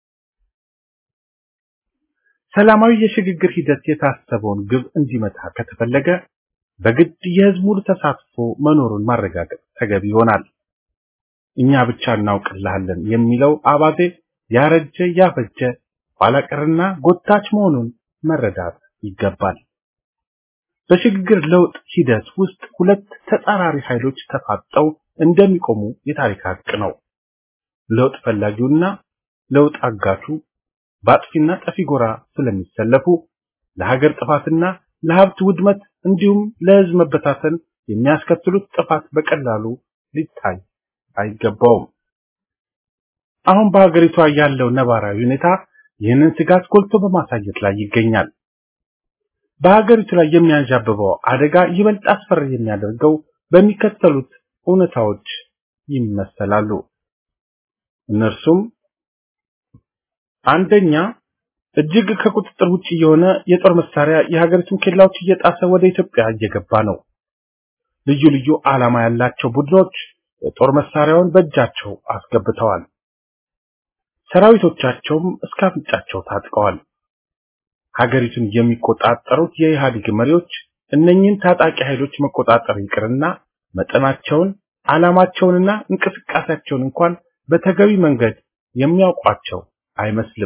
ሰላማዊ የሽግግር ሂደት የታሰበውን ግብ እንዲመታ ከተፈለገ በግድ የህዝብ ሙሉ ተሳትፎ መኖሩን ማረጋገጥ ተገቢ ይሆናል። እኛ ብቻ እናውቅልሃለን የሚለው አባዜ ያረጀ ያፈጀ ኋላቀርና ጎታች መሆኑን መረዳት ይገባል። በሽግግር ለውጥ ሂደት ውስጥ ሁለት ተጻራሪ ኃይሎች ተፋጠው እንደሚቆሙ የታሪክ ሀቅ ነው። ለውጥ ፈላጊውና ለውጥ አጋቹ በአጥፊና ጠፊ ጎራ ስለሚሰለፉ ለሀገር ጥፋትና ለሀብት ውድመት እንዲሁም ለህዝብ መበታተን የሚያስከትሉት ጥፋት በቀላሉ ሊታይ አይገባውም። አሁን በሀገሪቷ ያለው ነባራዊ ሁኔታ ይህንን ስጋት ጎልቶ በማሳየት ላይ ይገኛል። በሀገሪቱ ላይ የሚያንዣብበው አደጋ ይበልጥ አስፈሪ የሚያደርገው በሚከተሉት እውነታዎች ይመሰላሉ። እነርሱም አንደኛ፣ እጅግ ከቁጥጥር ውጪ የሆነ የጦር መሳሪያ የሀገሪቱን ኬላዎች እየጣሰ ወደ ኢትዮጵያ እየገባ ነው። ልዩ ልዩ ዓላማ ያላቸው ቡድኖች የጦር መሳሪያውን በእጃቸው አስገብተዋል። ሰራዊቶቻቸውም እስከ አፍንጫቸው ታጥቀዋል። ሀገሪቱን የሚቆጣጠሩት የኢህአዴግ መሪዎች እነኚህን ታጣቂ ኃይሎች መቆጣጠር ይቅርና መጠናቸውን፣ ዓላማቸውንና እንቅስቃሴያቸውን እንኳን በተገቢ መንገድ የሚያውቋቸው አይመስልም።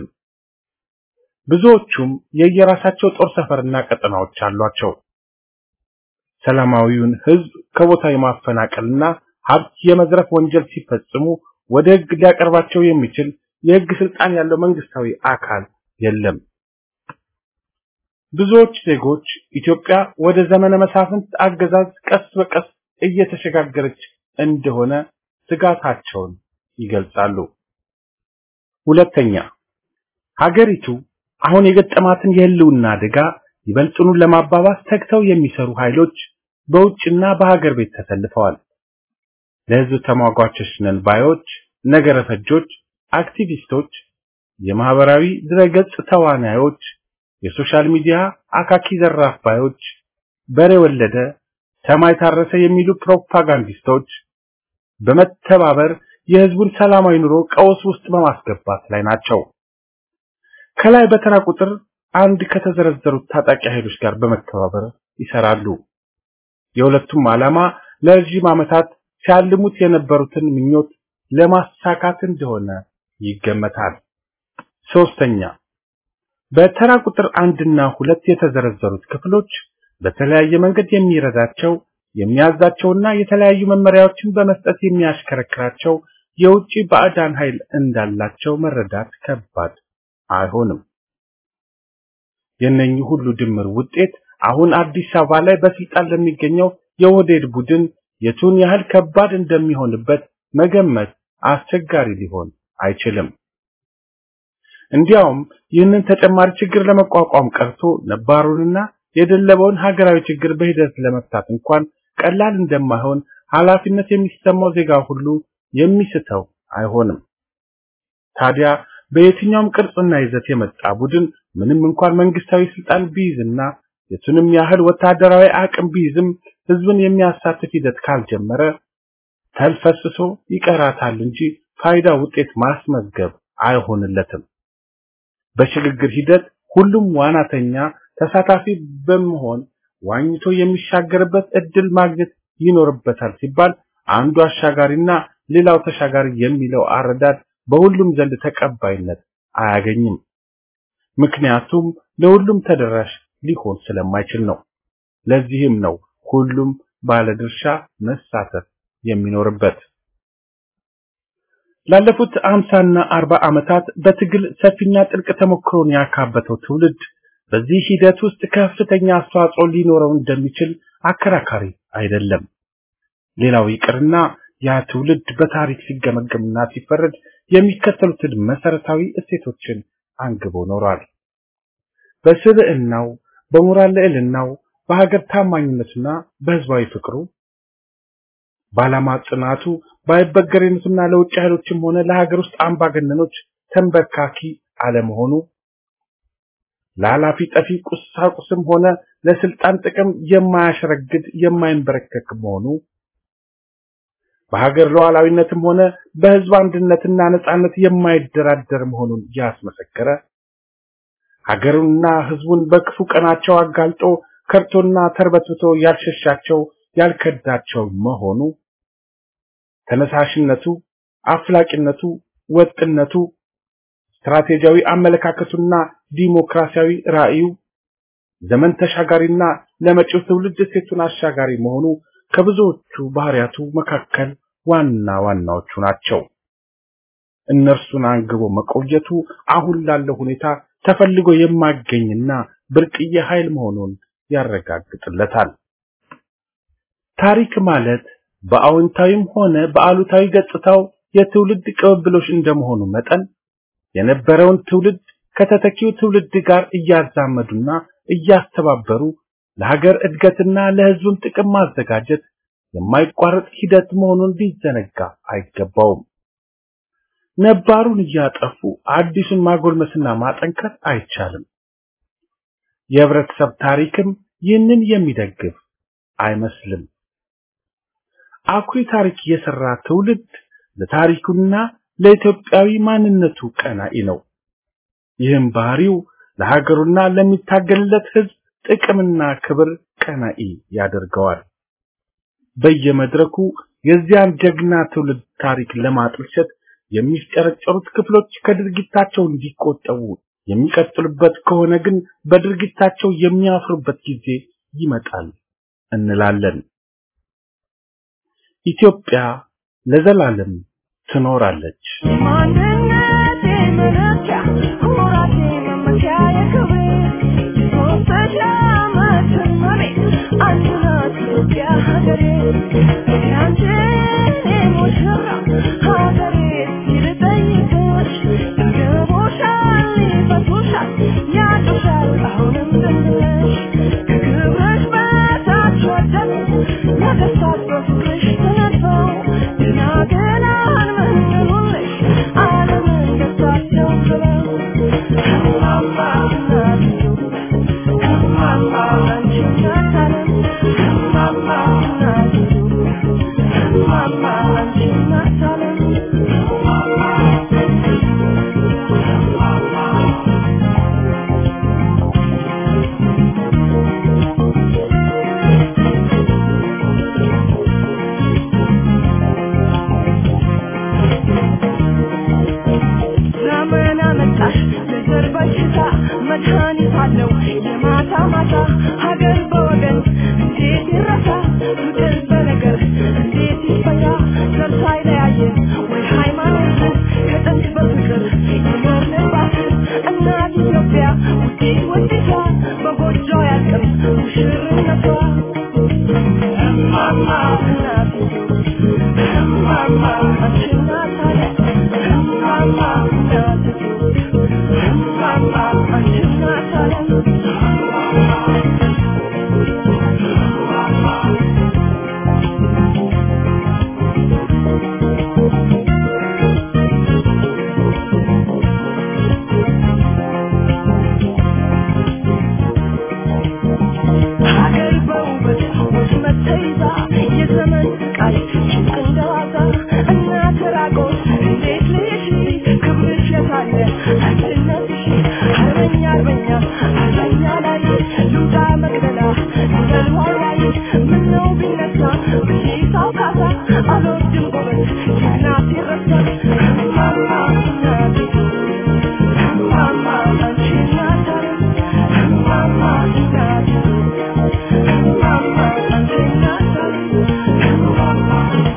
ብዙዎቹም የየራሳቸው ጦር ሰፈርና ቀጠናዎች አሏቸው። ሰላማዊውን ህዝብ ከቦታ የማፈናቀልና ሀብት የመዝረፍ ወንጀል ሲፈጽሙ ወደ ህግ ሊያቀርባቸው የሚችል የህግ ስልጣን ያለው መንግስታዊ አካል የለም። ብዙዎች ዜጎች ኢትዮጵያ ወደ ዘመነ መሳፍንት አገዛዝ ቀስ በቀስ እየተሸጋገረች እንደሆነ ስጋታቸውን ይገልጻሉ። ሁለተኛ፣ ሀገሪቱ አሁን የገጠማትን የህልውና አደጋ ይበልጡን ለማባባስ ተግተው የሚሰሩ ኃይሎች በውጭና በሀገር ቤት ተሰልፈዋል። ለህዝብ ተሟጋቾች ነን ባዮች፣ ነገረ ፈጆች፣ አክቲቪስቶች፣ የማህበራዊ ድረገጽ ተዋናዮች፣ የሶሻል ሚዲያ አካኪ ዘራፍ ባዮች፣ በሬ ወለደ ሰማይ ታረሰ የሚሉ ፕሮፓጋንዲስቶች በመተባበር የህዝቡን ሰላማዊ ኑሮ ቀውስ ውስጥ በማስገባት ላይ ናቸው። ከላይ በተራ ቁጥር አንድ ከተዘረዘሩት ታጣቂ ኃይሎች ጋር በመተባበር ይሰራሉ። የሁለቱም ዓላማ ለረጅም ዓመታት ሲያልሙት የነበሩትን ምኞት ለማሳካት እንደሆነ ይገመታል። ሶስተኛ፣ በተራ ቁጥር 1 እና 2 የተዘረዘሩት ክፍሎች በተለያየ መንገድ የሚረዳቸው የሚያዛቸውና የተለያዩ መመሪያዎችን በመስጠት የሚያሽከረክራቸው የውጭ ባዕዳን ኃይል እንዳላቸው መረዳት ከባድ አይሆንም። የነኚህ ሁሉ ድምር ውጤት አሁን አዲስ አበባ ላይ በስልጣን ለሚገኘው የኦህዴድ ቡድን የቱን ያህል ከባድ እንደሚሆንበት መገመት አስቸጋሪ ሊሆን አይችልም። እንዲያውም ይህንን ተጨማሪ ችግር ለመቋቋም ቀርቶ ነባሩንና የደለበውን ሀገራዊ ችግር በሂደት ለመፍታት እንኳን ቀላል እንደማይሆን ኃላፊነት የሚሰማው ዜጋ ሁሉ የሚስተው አይሆንም። ታዲያ በየትኛውም ቅርጽና ይዘት የመጣ ቡድን ምንም እንኳን መንግስታዊ ስልጣን ቢይዝና የቱንም ያህል ወታደራዊ አቅም ቢይዝም ህዝብን የሚያሳትፍ ሂደት ካልጀመረ ተልፈስሶ ይቀራታል እንጂ ፋይዳ ውጤት ማስመዝገብ አይሆንለትም። በሽግግር ሂደት ሁሉም ዋናተኛ ተሳታፊ በመሆን ዋኝቶ የሚሻገርበት እድል ማግኘት ይኖርበታል ሲባል አንዱ አሻጋሪና ሌላው ተሻጋሪ የሚለው አረዳድ በሁሉም ዘንድ ተቀባይነት አያገኝም። ምክንያቱም ለሁሉም ተደራሽ ሊሆን ስለማይችል ነው። ለዚህም ነው ሁሉም ባለድርሻ መሳተፍ የሚኖርበት። ላለፉት 50 እና 40 ዓመታት በትግል ሰፊና ጥልቅ ተሞክሮን ያካበተው ትውልድ በዚህ ሂደት ውስጥ ከፍተኛ አስተዋጽኦ ሊኖረው እንደሚችል አከራካሪ አይደለም። ሌላው ይቅርና ያ ትውልድ በታሪክ ሲገመገምና ሲፈረድ የሚከተሉትን መሰረታዊ እሴቶችን አንግቦ ኖሯል። በስብዕናው፣ በሞራል ልዕልናው፣ በሀገር ታማኝነቱና በህዝባዊ ፍቅሩ፣ በዓላማ ጽናቱ፣ ባይበገሬነቱና ለውጭ ኃይሎችም ሆነ ለሀገር ውስጥ አምባገነኖች ተንበርካኪ አለመሆኑ፣ ለኃላፊ ጠፊ ቁሳቁስም ሆነ ለስልጣን ጥቅም የማያሸረግድ የማይንበረከክ መሆኑ፣ በሀገር ሉዓላዊነትም ሆነ በህዝብ አንድነትና ነጻነት የማይደራደር መሆኑን ያስመሰከረ፣ ሀገሩንና ህዝቡን በክፉ ቀናቸው አጋልጦ ከርቶና ተርበትብቶ ያልሸሻቸው ያልከዳቸው መሆኑ፣ ተነሳሽነቱ፣ አፍላቂነቱ፣ ወጥነቱ፣ ስትራቴጂያዊ አመለካከቱና ዲሞክራሲያዊ ራዕዩ ዘመን ተሻጋሪና ለመጪው ትውልድ እሴቱን አሻጋሪ መሆኑ ከብዙዎቹ ባህሪያቱ መካከል ዋና ዋናዎቹ ናቸው። እነርሱን አንግቦ መቆየቱ አሁን ላለው ሁኔታ ተፈልጎ የማይገኝና ብርቅዬ ኃይል መሆኑን ያረጋግጥለታል። ታሪክ ማለት በአዎንታዊም ሆነ በአሉታዊ ገጽታው የትውልድ ቅብብሎሽ እንደመሆኑ መጠን የነበረውን ትውልድ ከተተኪው ትውልድ ጋር እያዛመዱና እያስተባበሩ ለሀገር እድገትና ለህዝቡም ጥቅም ማዘጋጀት የማይቋረጥ ሂደት መሆኑን ሊዘነጋ አይገባውም። ነባሩን እያጠፉ አዲሱን ማጎልመስና ማጠንከር አይቻልም። የህብረተሰብ ታሪክም ይህንን የሚደግፍ አይመስልም። አኩሪ ታሪክ የሰራ ትውልድ ለታሪኩና ለኢትዮጵያዊ ማንነቱ ቀናኢ ነው። ይህም ባህሪው ለሀገሩና ለሚታገልለት ህዝብ ጥቅምና ክብር ቀናኢ ያደርገዋል። በየመድረኩ የዚያን ጀግና ትውልድ ታሪክ ለማጥልሸት የሚስጨረጨሩት ክፍሎች ከድርጊታቸው እንዲቆጠቡ የሚቀጥሉበት ከሆነ ግን በድርጊታቸው የሚያፍሩበት ጊዜ ይመጣል እንላለን። ኢትዮጵያ ለዘላለም ትኖራለች። ማንነቴ መለኪያ ኩራቴ መመኪያ የክብሬ ሶስተኛ መትመሬ አንድ ናት ኢትዮጵያ ሀገሬ ያንቺ ሙሽራ ሀገሬ ሲልጠይቅሽ ገቦሻል ይፈቱሻል ያጡሻል አሁንም ድንግልሽ ከክብርሽ በታች ወደቅ ነገሥታት በፍቅርሽ ተነድፈው ድናግላን መንገሉልሽ ዓለምን ደስታቸው ብለው እማማ እናቱ እማማ አንቺ እናት ዓለም እማማ እናቱ እማማ አንቺ እናት ዓለም ዘመን አመጣሽ ለዘር በሽታ መድኃኒት አለው የማታ ማታ ሀገር በወገን እንዴት ይረሳ ፍቅር በነገር እንዴት ይፈታ ዘር ሳይለያየን ወይ ሃይማኖት ከጥንት በፍቅር የኖርንባት እናት ኢትዮጵያ ውዲት ውዲቷ በጎጆ ያቅም ሙሽርነቷ እማማ እናት እማማ አንቺ እናት ዓለም እማማ እናት እማማ አንቺ እናት ዓለም ሀገር በውበት ውስመት ተይዛ የዘመን ቃል ጭንቅ እንደዋዛ እናት ራቆት እንዴት ልሽ ክብርሽ የታለ አንድነትሽ አርበኛ አርበኛ አርበኛ ላይ ልውጣ መቅደላ እንደልዋዋይ ምነው ቢነሳ ብዬታው ካሳ አልወድም ጎበዝ ጀግና ሲረሳ እማማ እናቴ እማማ አንቺ እናት ዓለም እማማ እናቴ እማማ አንቺ እናት ዓለም እማማ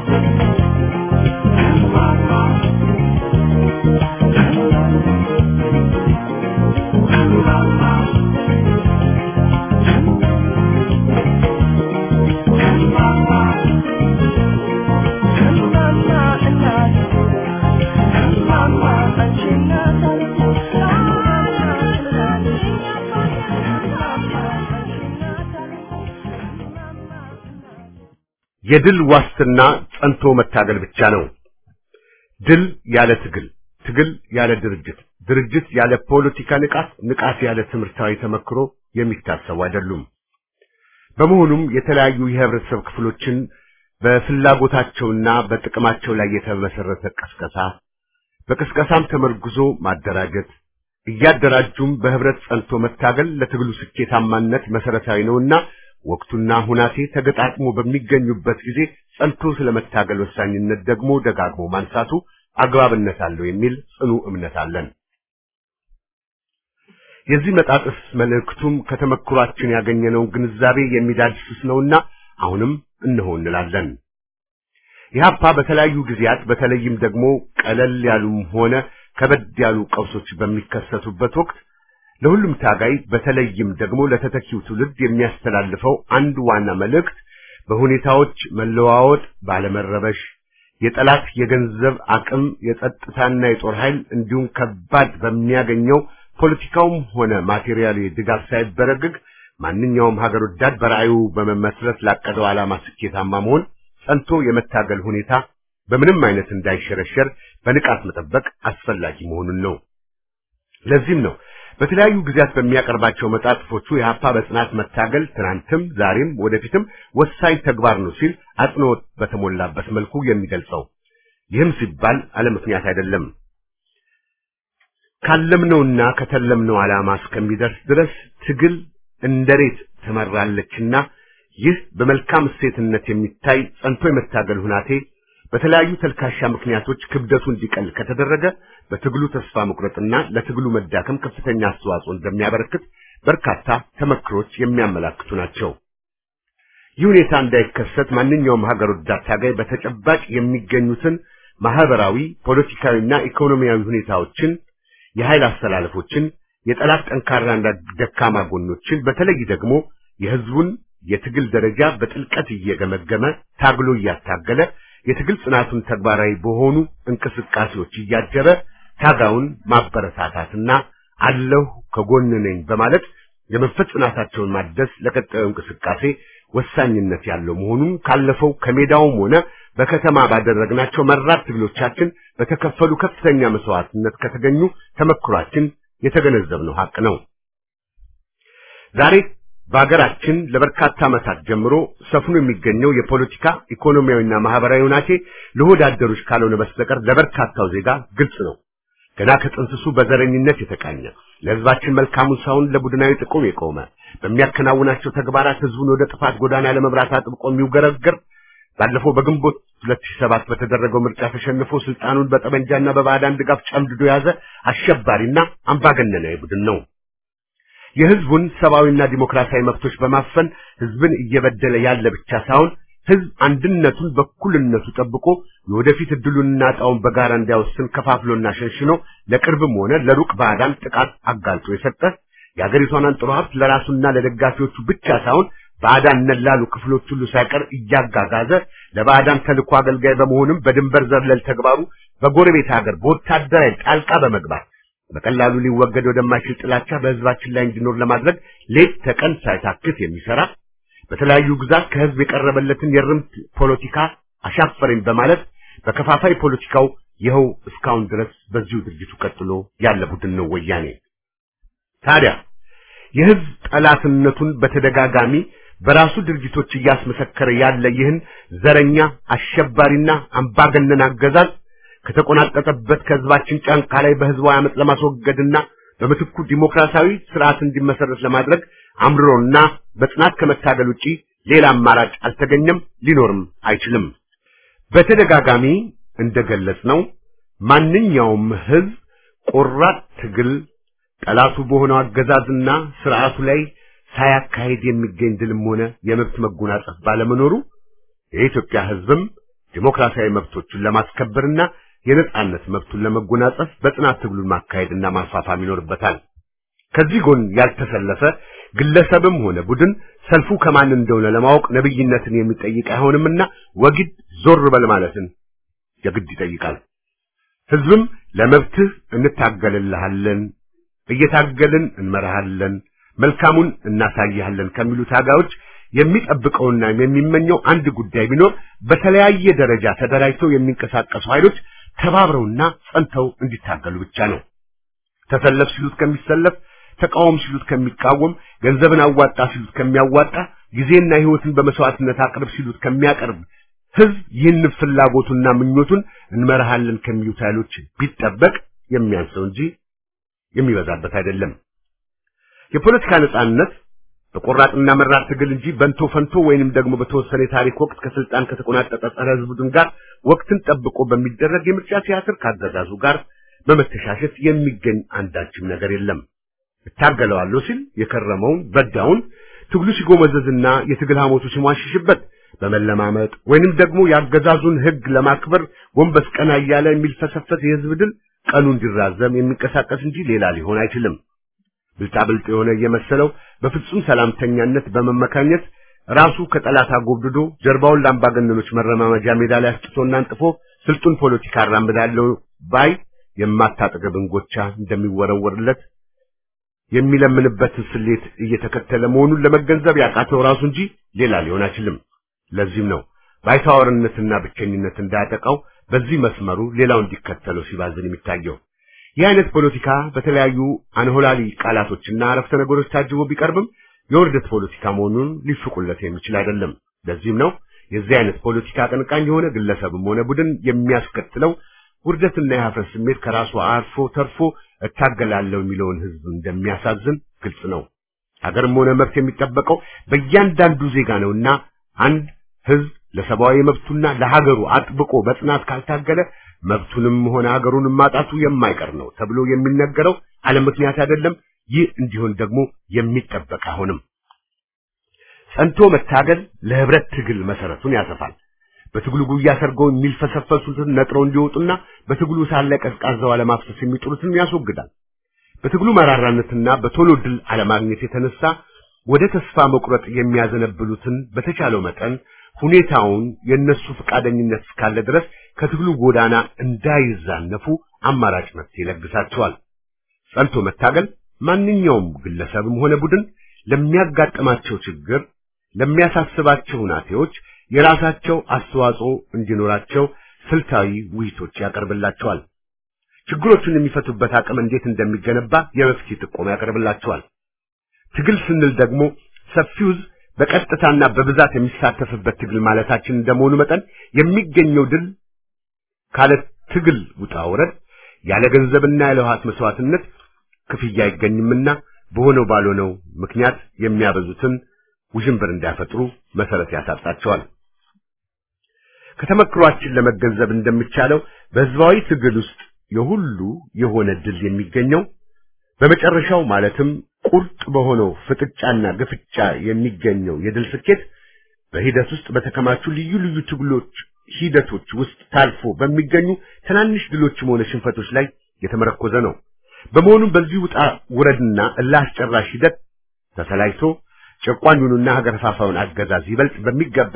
የድል ዋስትና ጸንቶ መታገል ብቻ ነው። ድል ያለ ትግል፣ ትግል ያለ ድርጅት፣ ድርጅት ያለ ፖለቲካ ንቃት ያለ ትምህርታዊ ተመክሮ የሚታሰቡ አይደሉም። በመሆኑም የተለያዩ የህብረተሰብ ክፍሎችን በፍላጎታቸውና በጥቅማቸው ላይ የተመሰረተ ቅስቀሳ፣ በቅስቀሳም ተመርጉዞ ማደራጀት፣ እያደራጁም በህብረት ጸንቶ መታገል ለትግሉ ስኬታማነት መሰረታዊ ነውና ወቅቱና ሁናቴ ተገጣጥሞ በሚገኙበት ጊዜ ጸንቶ ስለመታገል ወሳኝነት ደግሞ ደጋግሞ ማንሳቱ አግባብነት አለው የሚል ጽኑ እምነት አለን። የዚህ መጣጥስ መልእክቱም ከተመክሯችን ያገኘነውን ግንዛቤ የሚዳስስ ነውና አሁንም እነሆ እንላለን። ኢህአፓ በተለያዩ ጊዜያት በተለይም ደግሞ ቀለል ያሉም ሆነ ከበድ ያሉ ቀውሶች በሚከሰቱበት ወቅት ለሁሉም ታጋይ በተለይም ደግሞ ለተተኪው ትውልድ የሚያስተላልፈው አንድ ዋና መልእክት በሁኔታዎች መለዋወጥ ባለመረበሽ የጠላት የገንዘብ አቅም የጸጥታና የጦር ኃይል እንዲሁም ከባድ በሚያገኘው ፖለቲካውም ሆነ ማቴሪያል ድጋፍ ሳይበረግግ ማንኛውም ሀገር ወዳድ በራእዩ በመመስረት ላቀደው ዓላማ ስኬታማ መሆን ጸንቶ የመታገል ሁኔታ በምንም አይነት እንዳይሸረሸር በንቃት መጠበቅ አስፈላጊ መሆኑን ነው። ለዚህም ነው በተለያዩ ጊዜያት በሚያቀርባቸው መጣጥፎቹ ኢህአፓ በጽናት መታገል ትናንትም ዛሬም ወደፊትም ወሳኝ ተግባር ነው ሲል አጽንኦት በተሞላበት መልኩ የሚገልጸው። ይህም ሲባል አለ ምክንያት አይደለም። ካለምነውና ከተለምነው ዓላማ እስከሚደርስ ድረስ ትግል እንደሬት ተመራለችና ይህ በመልካም እሴትነት የሚታይ ጸንቶ የመታገል ሁናቴ በተለያዩ ተልካሻ ምክንያቶች ክብደቱ እንዲቀል ከተደረገ በትግሉ ተስፋ መቁረጥና ለትግሉ መዳከም ከፍተኛ አስተዋጽኦ እንደሚያበረክት በርካታ ተመክሮች የሚያመላክቱ ናቸው። ይህ ሁኔታ እንዳይከሰት ማንኛውም ሀገር ወዳድ ታጋይ በተጨባጭ የሚገኙትን ማህበራዊ፣ ፖለቲካዊና ኢኮኖሚያዊ ሁኔታዎችን፣ የኃይል አስተላለፎችን፣ የጠላት ጠንካራና ደካማ ጎኖችን በተለይ ደግሞ የህዝቡን የትግል ደረጃ በጥልቀት እየገመገመ ታግሎ እያታገለ የትግል ጽናቱን ተግባራዊ በሆኑ እንቅስቃሴዎች እያጀረ ታጋውን ማበረታታትና አለሁ ከጎን ነኝ በማለት የመንፈስ ጽናታቸውን ማደስ ለቀጣዩ እንቅስቃሴ ወሳኝነት ያለው መሆኑን ካለፈው ከሜዳውም ሆነ በከተማ ባደረግናቸው መራር ትግሎቻችን በተከፈሉ ከፍተኛ መስዋዕትነት ከተገኙ ተመክሯችን የተገነዘብነው ሀቅ ነው። ዛሬ በአገራችን ለበርካታ ዓመታት ጀምሮ ሰፍኖ የሚገኘው የፖለቲካ ኢኮኖሚያዊና ማህበራዊ ሁኔታ ለወዳደሮች ካልሆነ በስተቀር ለበርካታው ዜጋ ግልጽ ነው። ገና ከጥንስሱ በዘረኝነት የተቃኘ ለህዝባችን መልካሙን ሳይሆን ለቡድናዊ ጥቅም የቆመ በሚያከናውናቸው ተግባራት ህዝቡን ወደ ጥፋት ጎዳና ለመምራት አጥብቆ የሚውገረገር ባለፈው በግንቦት 2007 በተደረገው ምርጫ ተሸንፎ ስልጣኑን በጠመንጃና በባዕዳን ድጋፍ ጨምድዶ ያዘ አሸባሪና አምባገነናዊ ቡድን ነው። የህዝቡን ሰብአዊና ዲሞክራሲያዊ መብቶች በማፈን ህዝብን እየበደለ ያለ ብቻ ሳይሆን ህዝብ አንድነቱን በኩልነቱ ጠብቆ የወደፊት እድሉንና ጣውን በጋራ እንዲያወስን ከፋፍሎና ሸንሽኖ ለቅርብም ሆነ ለሩቅ ባዕዳን ጥቃት አጋልጦ የሰጠ የአገሪቷን አንጥሮ ሀብት ለራሱና ለደጋፊዎቹ ብቻ ሳይሆን ባዕዳን ነላሉ ክፍሎች ሁሉ ሳይቀር እያጋጋዘ ለባዕዳን ተልዕኮ አገልጋይ በመሆንም በድንበር ዘለል ተግባሩ በጎረቤት ሀገር በወታደራዊ ጣልቃ በመግባት በቀላሉ ሊወገድ ወደማይችል ጥላቻ በህዝባችን ላይ እንዲኖር ለማድረግ ሌት ተቀን ሳይታክት የሚሰራ በተለያዩ ግዛት ከህዝብ የቀረበለትን የርምት ፖለቲካ አሻፈረኝ በማለት በከፋፋይ ፖለቲካው ይኸው እስካሁን ድረስ በዚሁ ድርጅቱ ቀጥሎ ያለ ቡድን ነው ወያኔ። ታዲያ የህዝብ ጠላትነቱን በተደጋጋሚ በራሱ ድርጅቶች እያስመሰከረ ያለ ይህን ዘረኛ አሸባሪና አምባገነን አገዛዝ ከተቆናጠጠበት ከህዝባችን ጫንቃ ላይ በህዝባዊ አመጽ ለማስወገድና በምትኩ ዲሞክራሲያዊ ስርዓት እንዲመሰረት ለማድረግ አምርሮና በጽናት ከመታገል ውጪ ሌላ አማራጭ አልተገኘም፣ ሊኖርም አይችልም። በተደጋጋሚ እንደገለጽነው ማንኛውም ህዝብ ቆራጥ ትግል ጠላቱ በሆነው አገዛዝና ስርዓቱ ላይ ሳያካሂድ የሚገኝ ድልም ሆነ የመብት መጎናጸፍ ባለመኖሩ የኢትዮጵያ ህዝብም ዲሞክራሲያዊ መብቶቹን ለማስከበርና የነጻነት መብቱን ለመጎናጸፍ በጽናት ትግሉን ማካሄድና ማፋፋም ይኖርበታል። ከዚህ ጎን ያልተሰለፈ ግለሰብም ሆነ ቡድን ሰልፉ ከማን እንደሆነ ለማወቅ ነብይነትን የሚጠይቅ አይሆንምና ወግድ ዞር በል ማለትን የግድ ይጠይቃል። ህዝብም ለመብትህ እንታገልልሃለን፣ እየታገልን እንመራሃለን፣ መልካሙን እናሳያለን ከሚሉ ታጋዮች የሚጠብቀውና የሚመኘው አንድ ጉዳይ ቢኖር በተለያየ ደረጃ ተደራጅተው የሚንቀሳቀሱ ኃይሎች ተባብረውና ጸንተው እንዲታገሉ ብቻ ነው። ተሰለፍ ሲሉት ከሚሰለፍ፣ ተቃወም ሲሉት ከሚቃወም፣ ገንዘብን አዋጣ ሲሉት ከሚያዋጣ፣ ጊዜና ህይወትን በመስዋዕትነት አቅርብ ሲሉት ከሚያቀርብ ህዝብ ይህን ፍላጎቱና ምኞቱን እንመራሃለን ከሚሉት ኃይሎች ቢጠበቅ የሚያንሰው እንጂ የሚበዛበት አይደለም። የፖለቲካ ነጻነት በቆራጥና መራር ትግል እንጂ በንቶ ፈንቶ ወይንም ደግሞ በተወሰነ ታሪክ ወቅት ከስልጣን ከተቆናጠጠ ጸረ ህዝብ ቡድን ጋር ወቅትን ጠብቆ በሚደረግ የምርጫ ሲያስር ካገዛዙ ጋር በመተሻሸት የሚገኝ አንዳችም ነገር የለም። እታገለዋለሁ ሲል የከረመውን በዳውን ትግሉ ሲጎመዘዝና የትግል ሐሞቱ ሲሟሽሽበት በመለማመጥ ወይንም ደግሞ ያገዛዙን ህግ ለማክበር ጎንበስ ቀና እያለ የሚልፈሰፈስ የህዝብ ድል ቀኑ እንዲራዘም የሚንቀሳቀስ እንጂ ሌላ ሊሆን አይችልም። ብልጣብልጥ የሆነ የመሰለው በፍጹም ሰላምተኛነት በመመካኘት ራሱ ከጠላት አጎብድዶ ጀርባውን ለአምባገነኖች መረማመጃ ሜዳ ላይ አስጥቶና አንጥፎ ስልጡን ፖለቲካ አራምዳለሁ ባይ የማታጠገብ እንጎቻ እንደሚወረወርለት የሚለምንበትን ስሌት እየተከተለ መሆኑን ለመገንዘብ ያቃተው ራሱ እንጂ ሌላ ሊሆን አይችልም። ለዚህም ነው ባይታወርነትና ብቸኝነት እንዳያጠቃው በዚህ መስመሩ ሌላው እንዲከተለው ሲባዝን የሚታየው። ይህ አይነት ፖለቲካ በተለያዩ አንሆላሊ ቃላቶችና አረፍተ ነገሮች ታጅቦ ቢቀርብም የውርደት ፖለቲካ መሆኑን ሊፍቁለት የሚችል አይደለም። ለዚህም ነው የዚህ አይነት ፖለቲካ አቀንቃኝ የሆነ ግለሰብም ሆነ ቡድን የሚያስከትለው ውርደትና የሀፍረት ስሜት ከራሱ አርፎ ተርፎ እታገላለሁ የሚለውን ህዝብ እንደሚያሳዝን ግልጽ ነው። ሀገርም ሆነ መብት የሚጠበቀው በእያንዳንዱ ዜጋ ነውና አንድ ህዝብ ለሰብአዊ መብቱና ለሀገሩ አጥብቆ በጽናት ካልታገለ መብቱንም ሆነ ሀገሩንም ማጣቱ የማይቀር ነው ተብሎ የሚነገረው አለ ምክንያት አይደለም። ይህ እንዲሆን ደግሞ የሚጠበቅ አይሆንም። ጸንቶ መታገል ለህብረት ትግል መሰረቱን ያሰፋል። በትግሉ ጉያ ሰርገው የሚልፈሰፈሱትን ነጥረው እንዲወጡና በትግሉ ሳለ ቀዝቃዛው ለማፍሰስ የሚጥሩትን ያስወግዳል። በትግሉ መራራነትና በቶሎ ድል አለማግኘት የተነሳ ወደ ተስፋ መቁረጥ የሚያዘነብሉትን በተቻለው መጠን ሁኔታውን የነሱ ፈቃደኝነት እስካለ ድረስ ከትግሉ ጎዳና እንዳይዛነፉ አማራጭ መፍትሄ ይለግሳቸዋል። ጸንቶ መታገል ማንኛውም ግለሰብም ሆነ ቡድን ለሚያጋጥማቸው ችግር፣ ለሚያሳስባቸው ሁኔታዎች የራሳቸው አስተዋጽኦ እንዲኖራቸው ስልታዊ ውይይቶች ያቀርብላቸዋል። ችግሮቹን የሚፈቱበት አቅም እንዴት እንደሚገነባ የመፍትሄ ጥቆማ ያቀርብላቸዋል። ትግል ስንል ደግሞ ሰፊው በቀጥታና በብዛት የሚሳተፍበት ትግል ማለታችን እንደመሆኑ መጠን የሚገኘው ድል ካለ ትግል ውጣ ውረድ ያለ ገንዘብና ያለ ሀብት መስዋዕትነት ክፍያ አይገኝምና በሆነው ባልሆነው ምክንያት የሚያበዙትን ውዥንብር እንዳይፈጥሩ መሰረት ያሳጣቸዋል። ከተመክሯችን ለመገንዘብ እንደሚቻለው በህዝባዊ ትግል ውስጥ የሁሉ የሆነ ድል የሚገኘው በመጨረሻው ማለትም ቁርጥ በሆነው ፍጥጫና ግፍጫ የሚገኘው የድል ስኬት በሂደት ውስጥ በተከማቹ ልዩ ልዩ ትግሎች ሂደቶች ውስጥ ታልፎ በሚገኙ ትናንሽ ድሎችም ሆነ ሽንፈቶች ላይ የተመረኮዘ ነው። በመሆኑም በዚህ ውጣ ውረድና አስጨራሽ ሂደት ተሰላይቶ ጨቋኙንና ሀገር አፋፋውን አገዛዝ ይበልጥ በሚገባ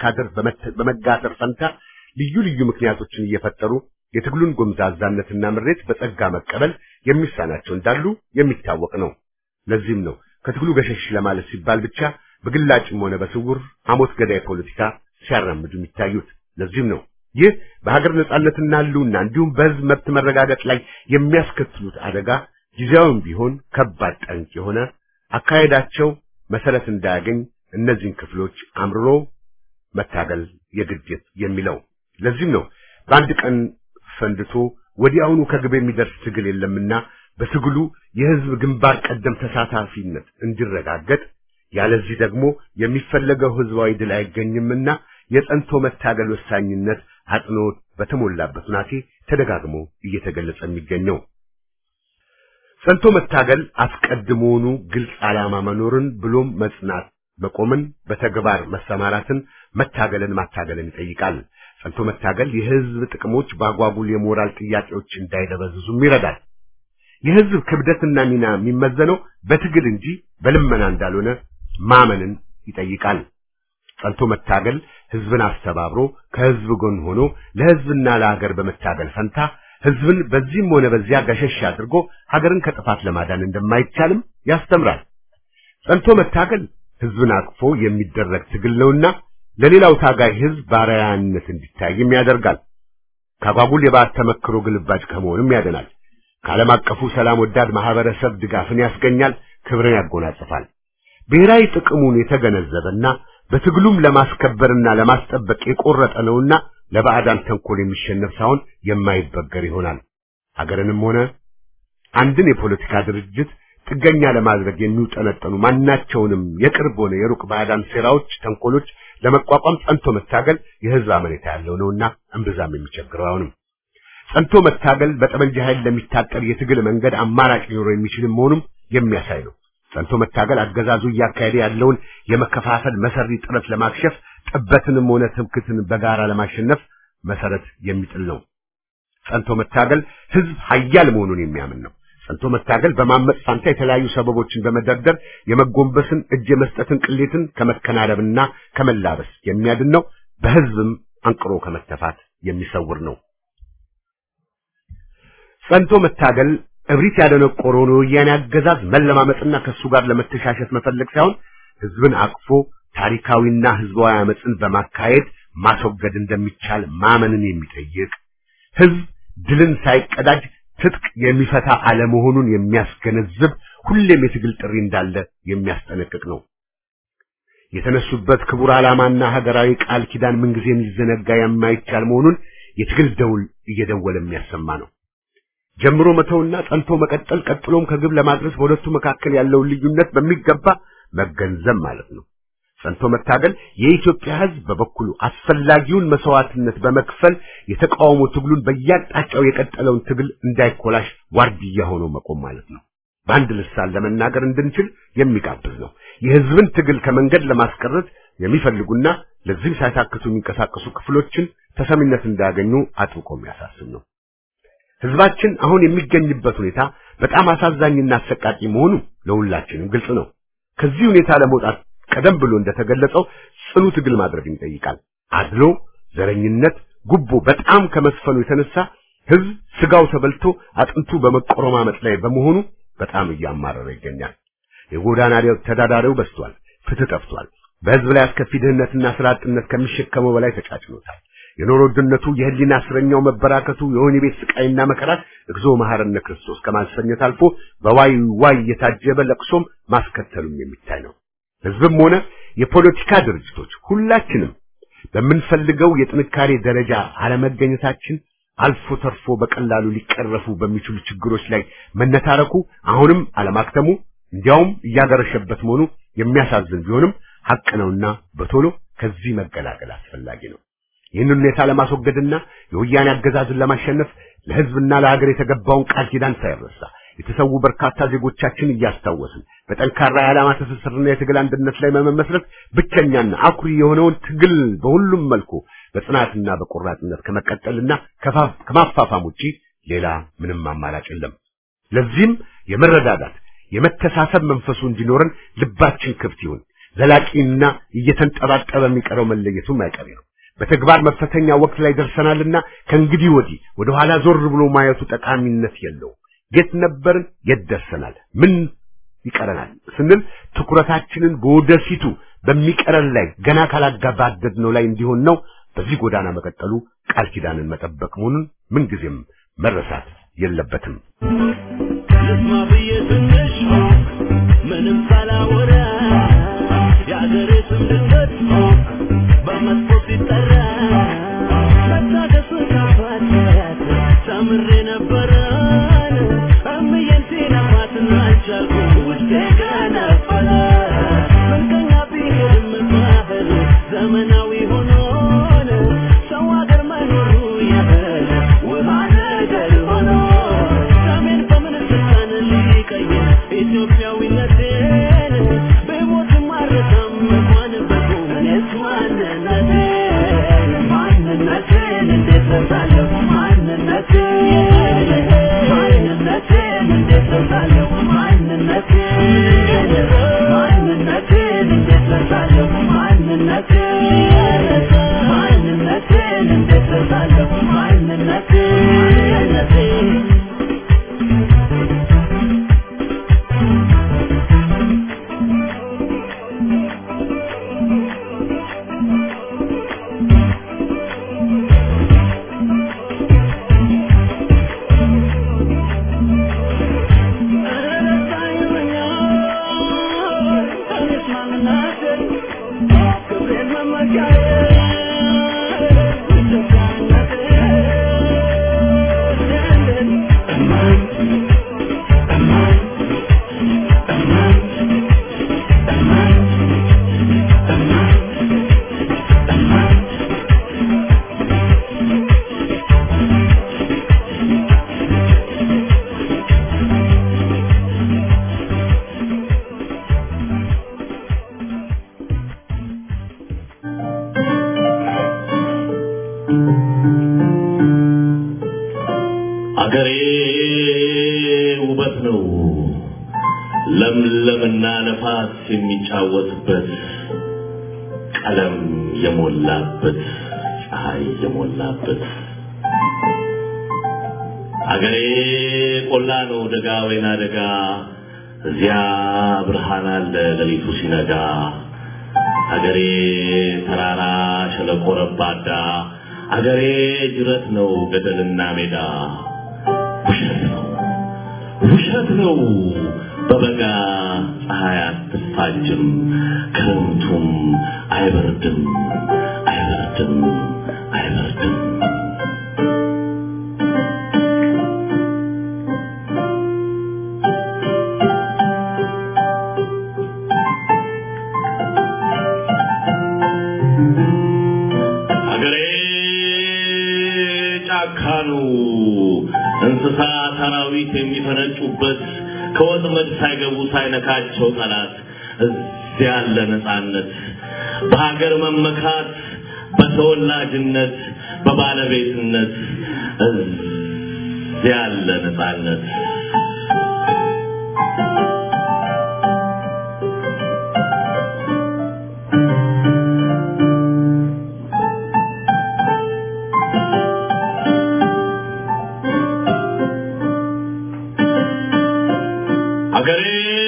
በመጋተር ፈንታ ልዩ ልዩ ምክንያቶችን እየፈጠሩ የትግሉን ጎምዛዛነትና ምሬት በጸጋ መቀበል የሚሳናቸው እንዳሉ የሚታወቅ ነው። ለዚህም ነው ከትግሉ ገሸሽ ለማለት ሲባል ብቻ በግላጭም ሆነ በስውር አሞት ገዳይ ፖለቲካ ሲያራምዱ የሚታዩት። ለዚህም ነው ይህ በሀገር ነጻነትና ህልውና እንዲሁም በህዝብ መብት መረጋገጥ ላይ የሚያስከትሉት አደጋ ጊዜያዊም ቢሆን ከባድ ጠንቅ የሆነ አካሄዳቸው መሰረት እንዳያገኝ እነዚህን ክፍሎች አምርሮ መታገል የግድ የሚለው። ለዚህም ነው በአንድ ቀን ፈንድቶ ወዲያውኑ ከግብ የሚደርስ ትግል የለምና በትግሉ የህዝብ ግንባር ቀደም ተሳታፊነት እንዲረጋገጥ ያለዚህ ደግሞ የሚፈለገው ህዝባዊ ድል አይገኝምና የጸንቶ መታገል ወሳኝነት አጥኖት በተሞላበት ሁኔታ ተደጋግሞ እየተገለጸ የሚገኘው። ጸንቶ መታገል አስቀድሞውኑ ግልጽ ዓላማ መኖርን ብሎም መጽናት መቆምን በተግባር መሰማራትን ማታገልን ይጠይቃል። ጸንቶ መታገል የህዝብ ጥቅሞች ባጓጉል የሞራል ጥያቄዎች እንዳይደበዝዙም ይረዳል። የህዝብ ክብደትና ሚና የሚመዘነው በትግል እንጂ በልመና እንዳልሆነ ማመንን ይጠይቃል። ጸንቶ መታገል ህዝብን አስተባብሮ ከህዝብ ጎን ሆኖ ለህዝብና ለሀገር በመታገል ፈንታ ህዝብን በዚህም ሆነ በዚያ ገሸሽ አድርጎ ሀገርን ከጥፋት ለማዳን እንደማይቻልም ያስተምራል። ጸንቶ መታገል ህዝብን አቅፎ የሚደረግ ትግል ነውና ለሌላው ታጋይ ህዝብ ባሪያነት እንዲታይም ያደርጋል። ካጓጉል የባዕድ ተመክሮ ግልባጭ ከመሆንም ያደናል። ከዓለም አቀፉ ሰላም ወዳድ ማህበረሰብ ድጋፍን ያስገኛል፣ ክብርን ያጎናጽፋል። ብሔራዊ ጥቅሙን የተገነዘበና በትግሉም ለማስከበርና ለማስጠበቅ የቆረጠ ነውና ለባዕዳን ተንኮል የሚሸነፍ ሳይሆን የማይበገር ይሆናል። ሀገርንም ሆነ አንድን የፖለቲካ ድርጅት ጥገኛ ለማድረግ የሚውጠነጠኑ ማናቸውንም የቅርብ ሆነ የሩቅ ባዕዳን ሴራዎች፣ ተንኮሎች ለመቋቋም ጸንቶ መታገል የህዝብ አመኔታ ያለው ነውና እምብዛም የሚቸግረው አይሆንም። ጸንቶ መታገል በጠመንጃ ኃይል ለሚታጠር የትግል መንገድ አማራጭ ሊኖር የሚችል መሆኑም የሚያሳይ ነው። ጸንቶ መታገል አገዛዙ እያካሄደ ያለውን የመከፋፈል መሰሪ ጥረት ለማክሸፍ ጥበትንም ሆነ ትምክህትን በጋራ ለማሸነፍ መሰረት የሚጥል ነው። ጸንቶ መታገል ህዝብ ኃያል መሆኑን የሚያምን ነው። ጸንቶ መታገል በማመጽ ፋንታ የተለያዩ ሰበቦችን በመደርደር የመጎንበስን እጅ የመስጠትን ቅሌትን ከመከናረብና ከመላበስ የሚያድን ነው። በህዝብም አንቅሮ ከመተፋት የሚሰውር ነው። ጸንቶ መታገል እብሪት ያደነቆረውን የወያኔ አገዛዝ መለማመጥና ከሱ ጋር ለመተሻሸት መፈለግ ሳይሆን ህዝብን አቅፎ ታሪካዊና ህዝባዊ አመጽን በማካሄድ ማስወገድ እንደሚቻል ማመንን የሚጠይቅ ህዝብ ድልን ሳይቀዳጅ ትጥቅ የሚፈታ አለመሆኑን የሚያስገነዝብ ሁሌም የትግል ጥሪ እንዳለ የሚያስጠነቅቅ ነው። የተነሱበት ክቡር ዓላማና ሀገራዊ ቃል ኪዳን ምንጊዜም ሊዘነጋ የማይቻል መሆኑን የትግል ደውል እየደወለ የሚያሰማ ነው። ጀምሮ መተውና ጸንቶ መቀጠል ቀጥሎም ከግብ ለማድረስ በሁለቱ መካከል ያለውን ልዩነት በሚገባ መገንዘብ ማለት ነው። ጸንቶ መታገል የኢትዮጵያ ህዝብ በበኩሉ አስፈላጊውን መስዋዕትነት በመክፈል የተቃውሞ ትግሉን በያጣጫው የቀጠለውን ትግል እንዳይኮላሽ ዋርድያ ሆኖ መቆም ማለት ነው። በአንድ ልሳን ለመናገር እንድንችል የሚጋብዝ ነው። የህዝብን ትግል ከመንገድ ለማስቀረት የሚፈልጉና ለዚህ ሳይታክቱ የሚንቀሳቀሱ ክፍሎችን ተሰሚነት እንዳያገኙ አጥብቆ የሚያሳስብ ነው። ህዝባችን አሁን የሚገኝበት ሁኔታ በጣም አሳዛኝና አሰቃቂ መሆኑ ለሁላችንም ግልጽ ነው። ከዚህ ሁኔታ ለመውጣት ቀደም ብሎ እንደተገለጸው ጽኑ ትግል ማድረግ ይጠይቃል። አድሎ፣ ዘረኝነት፣ ጉቦ በጣም ከመስፈኑ የተነሳ ህዝብ ስጋው ተበልቶ አጥንቱ በመቆረማመጥ ላይ በመሆኑ በጣም እያማረረ ይገኛል። የጎዳና ተዳዳሪው በስቷል፣ ፍትህ ጠፍቷል። በህዝብ ላይ አስከፊ ድህነትና ስራ አጥነት ከሚሸከመው በላይ ተጫጭኖታል። የኑሮ ውድነቱ፣ የህሊና እስረኛው መበራከቱ፣ የወህኒ ቤት ስቃይና መከራት እግዚኦ መሐረነ ክርስቶስ ከማስፈኘት አልፎ በዋይ ዋይ የታጀበ ለቅሶም ማስከተሉም የሚታይ ነው። ህዝብም ሆነ የፖለቲካ ድርጅቶች ሁላችንም በምንፈልገው የጥንካሬ ደረጃ አለመገኘታችን አልፎ ተርፎ በቀላሉ ሊቀረፉ በሚችሉ ችግሮች ላይ መነታረኩ አሁንም አለማክተሙ እንዲያውም እያገረሸበት መሆኑ የሚያሳዝን ቢሆንም ሐቅ ነውና በቶሎ ከዚህ መገላገል አስፈላጊ ነው። ይህንን ሁኔታ ለማስወገድና የወያኔ አገዛዝን ለማሸነፍ ለህዝብና ለሀገር የተገባውን ቃል ኪዳን ሳይረሳ የተሰዉ በርካታ ዜጎቻችን እያስታወስን በጠንካራ የዓላማ ትስስርና የትግል አንድነት ላይ መመስረት ብቸኛና አኩሪ የሆነውን ትግል በሁሉም መልኩ በጽናትና በቆራጥነት ከመቀጠልና ከማፋፋም ውጪ ሌላ ምንም አማራጭ የለም። ለዚህም የመረዳዳት የመተሳሰብ መንፈሱ እንዲኖረን ልባችን ክፍት ይሁን። ዘላቂና እየተንጠባጠበ የሚቀረው መለየቱም አይቀሬ ነው። በተግባር መፈተኛ ወቅት ላይ ደርሰናልና ከእንግዲህ ወዲህ ወደ ኋላ ዞር ብሎ ማየቱ ጠቃሚነት የለው። የት ነበርን? የት ደርሰናል? ምን ይቀረናል ስንል ትኩረታችንን በወደፊቱ በሚቀረን ላይ ገና ካላጋባደድነው ላይ እንዲሆን ነው። በዚህ ጎዳና መቀጠሉ ቃል ኪዳንን መጠበቅ መሆኑን ምንጊዜም መረሳት የለበትም። ምንም ሳላወራ ያገሬ ስም ድንገት በመጥፎ ሲጠራ መታደሱ ካፋት ተምሬ ነበረ እምዬን ሲነፋትና አልቻልኩ ውስጤ ገነፈለ ምንገኛ ቢሄድም ባህል ዘመናዊ ሆኖን ሰው አገር መኖሩ ያህል ውሃ ነገር ሆኖ ሰሜን በምን ስልጣን ሊቀይር ኢትዮጵያዊነቴን በሞት ማረሳም እንኳን በቁመት ማንነቴን እንዴት ረሳለሁ ማንነቴን እንዴት ረሳለሁ ማንነቴን እንዴት ረሳለሁ ማንነቴን እንዴት ረሳለሁ ማንነቴን አገሬ ውበት ነው ለምለምና ነፋስ የሚጫወትበት ቀለም የሞላበት ፀሐይ የሞላበት አገሬ ቆላ ነው ደጋ ወይና ደጋ እዚያ ብርሃን አለ ለሊቱ ሲነጋ አገሬ ተራራ ሸለቆ ረባዳ አገሬ ጅረት ነው ገደልና ሜዳ ውሸት ነው በበጋ ፀሐይ አትፋጅም ክረምቱም አይበርድም አገሬ ጫካ ነው እንስሳ አራዊት የሚፈነጩበት ከወጥመድ ሳይገቡ ሳይነካቸው ጠላት እዚያ ያለ ነፃነት በሀገር መመካት በተወላጅነት በባለቤትነት እዚያ ያለ ነፃነት አገሬ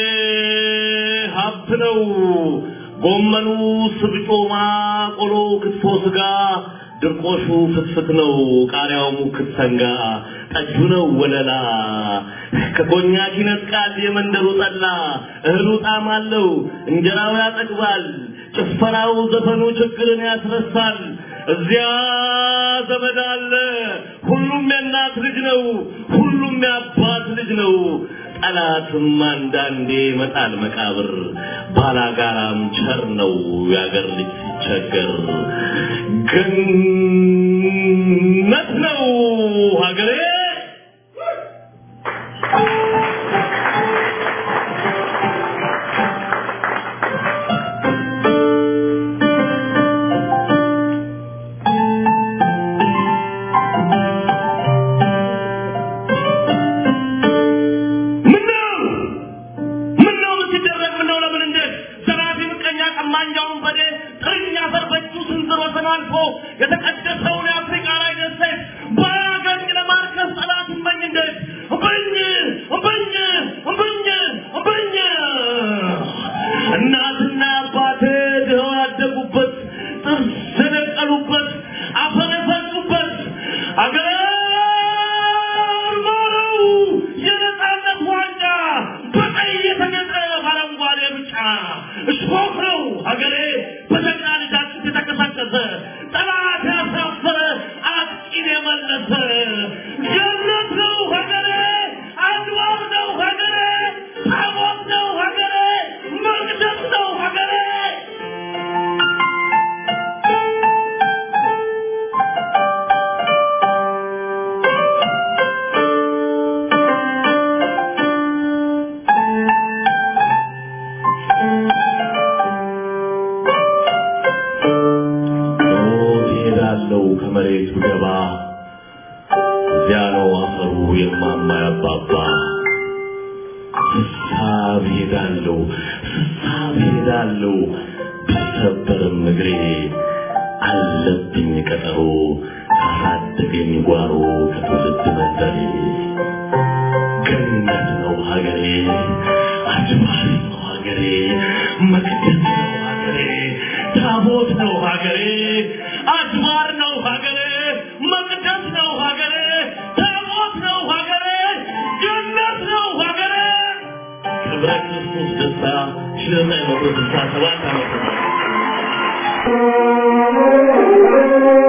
ሀብት ነው ጎመኑ ስብጮማ ቆሎ ክትፎ ስጋ ድርቆሹ ፍትፍት ነው ቃሪያው ሙክት ሰንጋ ጠጁ ነው ወለላ ከኮኛክ ይነጥቃል የመንደሩ ጠላ እህሉ ጣዕም አለው እንጀራው ያጠግባል ጭፈራው ዘፈኑ ችግርን ያስረሳል እዚያ ዘመድ አለ ሁሉም የእናት ልጅ ነው ሁሉም የአባት ልጅ ነው ጠላትም አንዳንዴ መጣል መቃብር ባላጋራም ቸር ነው ያገር ልጅ ሲቸገር ገነት ነው ሀገሬ የተቀደሰውን የአፍሪካ ላይ ደሴት ባያገኝ ለማርከስ ጠላት እመኝ እንዴት እምብኝ እናትና አባቴ ድኸው ያደጉበት ጥርስ የነቀሉበት አፈር የፈሱበት አገር ማረው የነፃነት ዋንጫ በቀይ የተጌጠ አረንጓዴ ብጫ እሾህ ነው ሀገሬ በጀግና ልጃችን የተቀሳቀሰ ጠላት ያሳፈረ አጥቂን የመለሰ ገነት ነው ሀገሬ አድዋር ነው ሀገሬ ታቦት ነው ሀገሬ መቅደስ ነው ሀገሬ ከመሬቱ ገባ እዚያ ነው አፈሩ የማማ ያባባ ስሳብ ሄዳለሁ ብሰበርም እግሬ አለብኝ ቀጠሮ ካሳደገኝ ጓሮ ከትውልድ መንደሬ ገነት ነው ሀገሬ አድባር ነው ሀገሬ መቅደስ ነው ሀገሬ ታቦት ነው ሀገሬ አድባር ነው ሀገሬ መቅደስ ነው ሀገሬ ታቦት ነው ሀገሬ ገነት ነው ሀገሬ ክብረ ክርስቶስ ደስታ 1967 ዓመተ ምህረት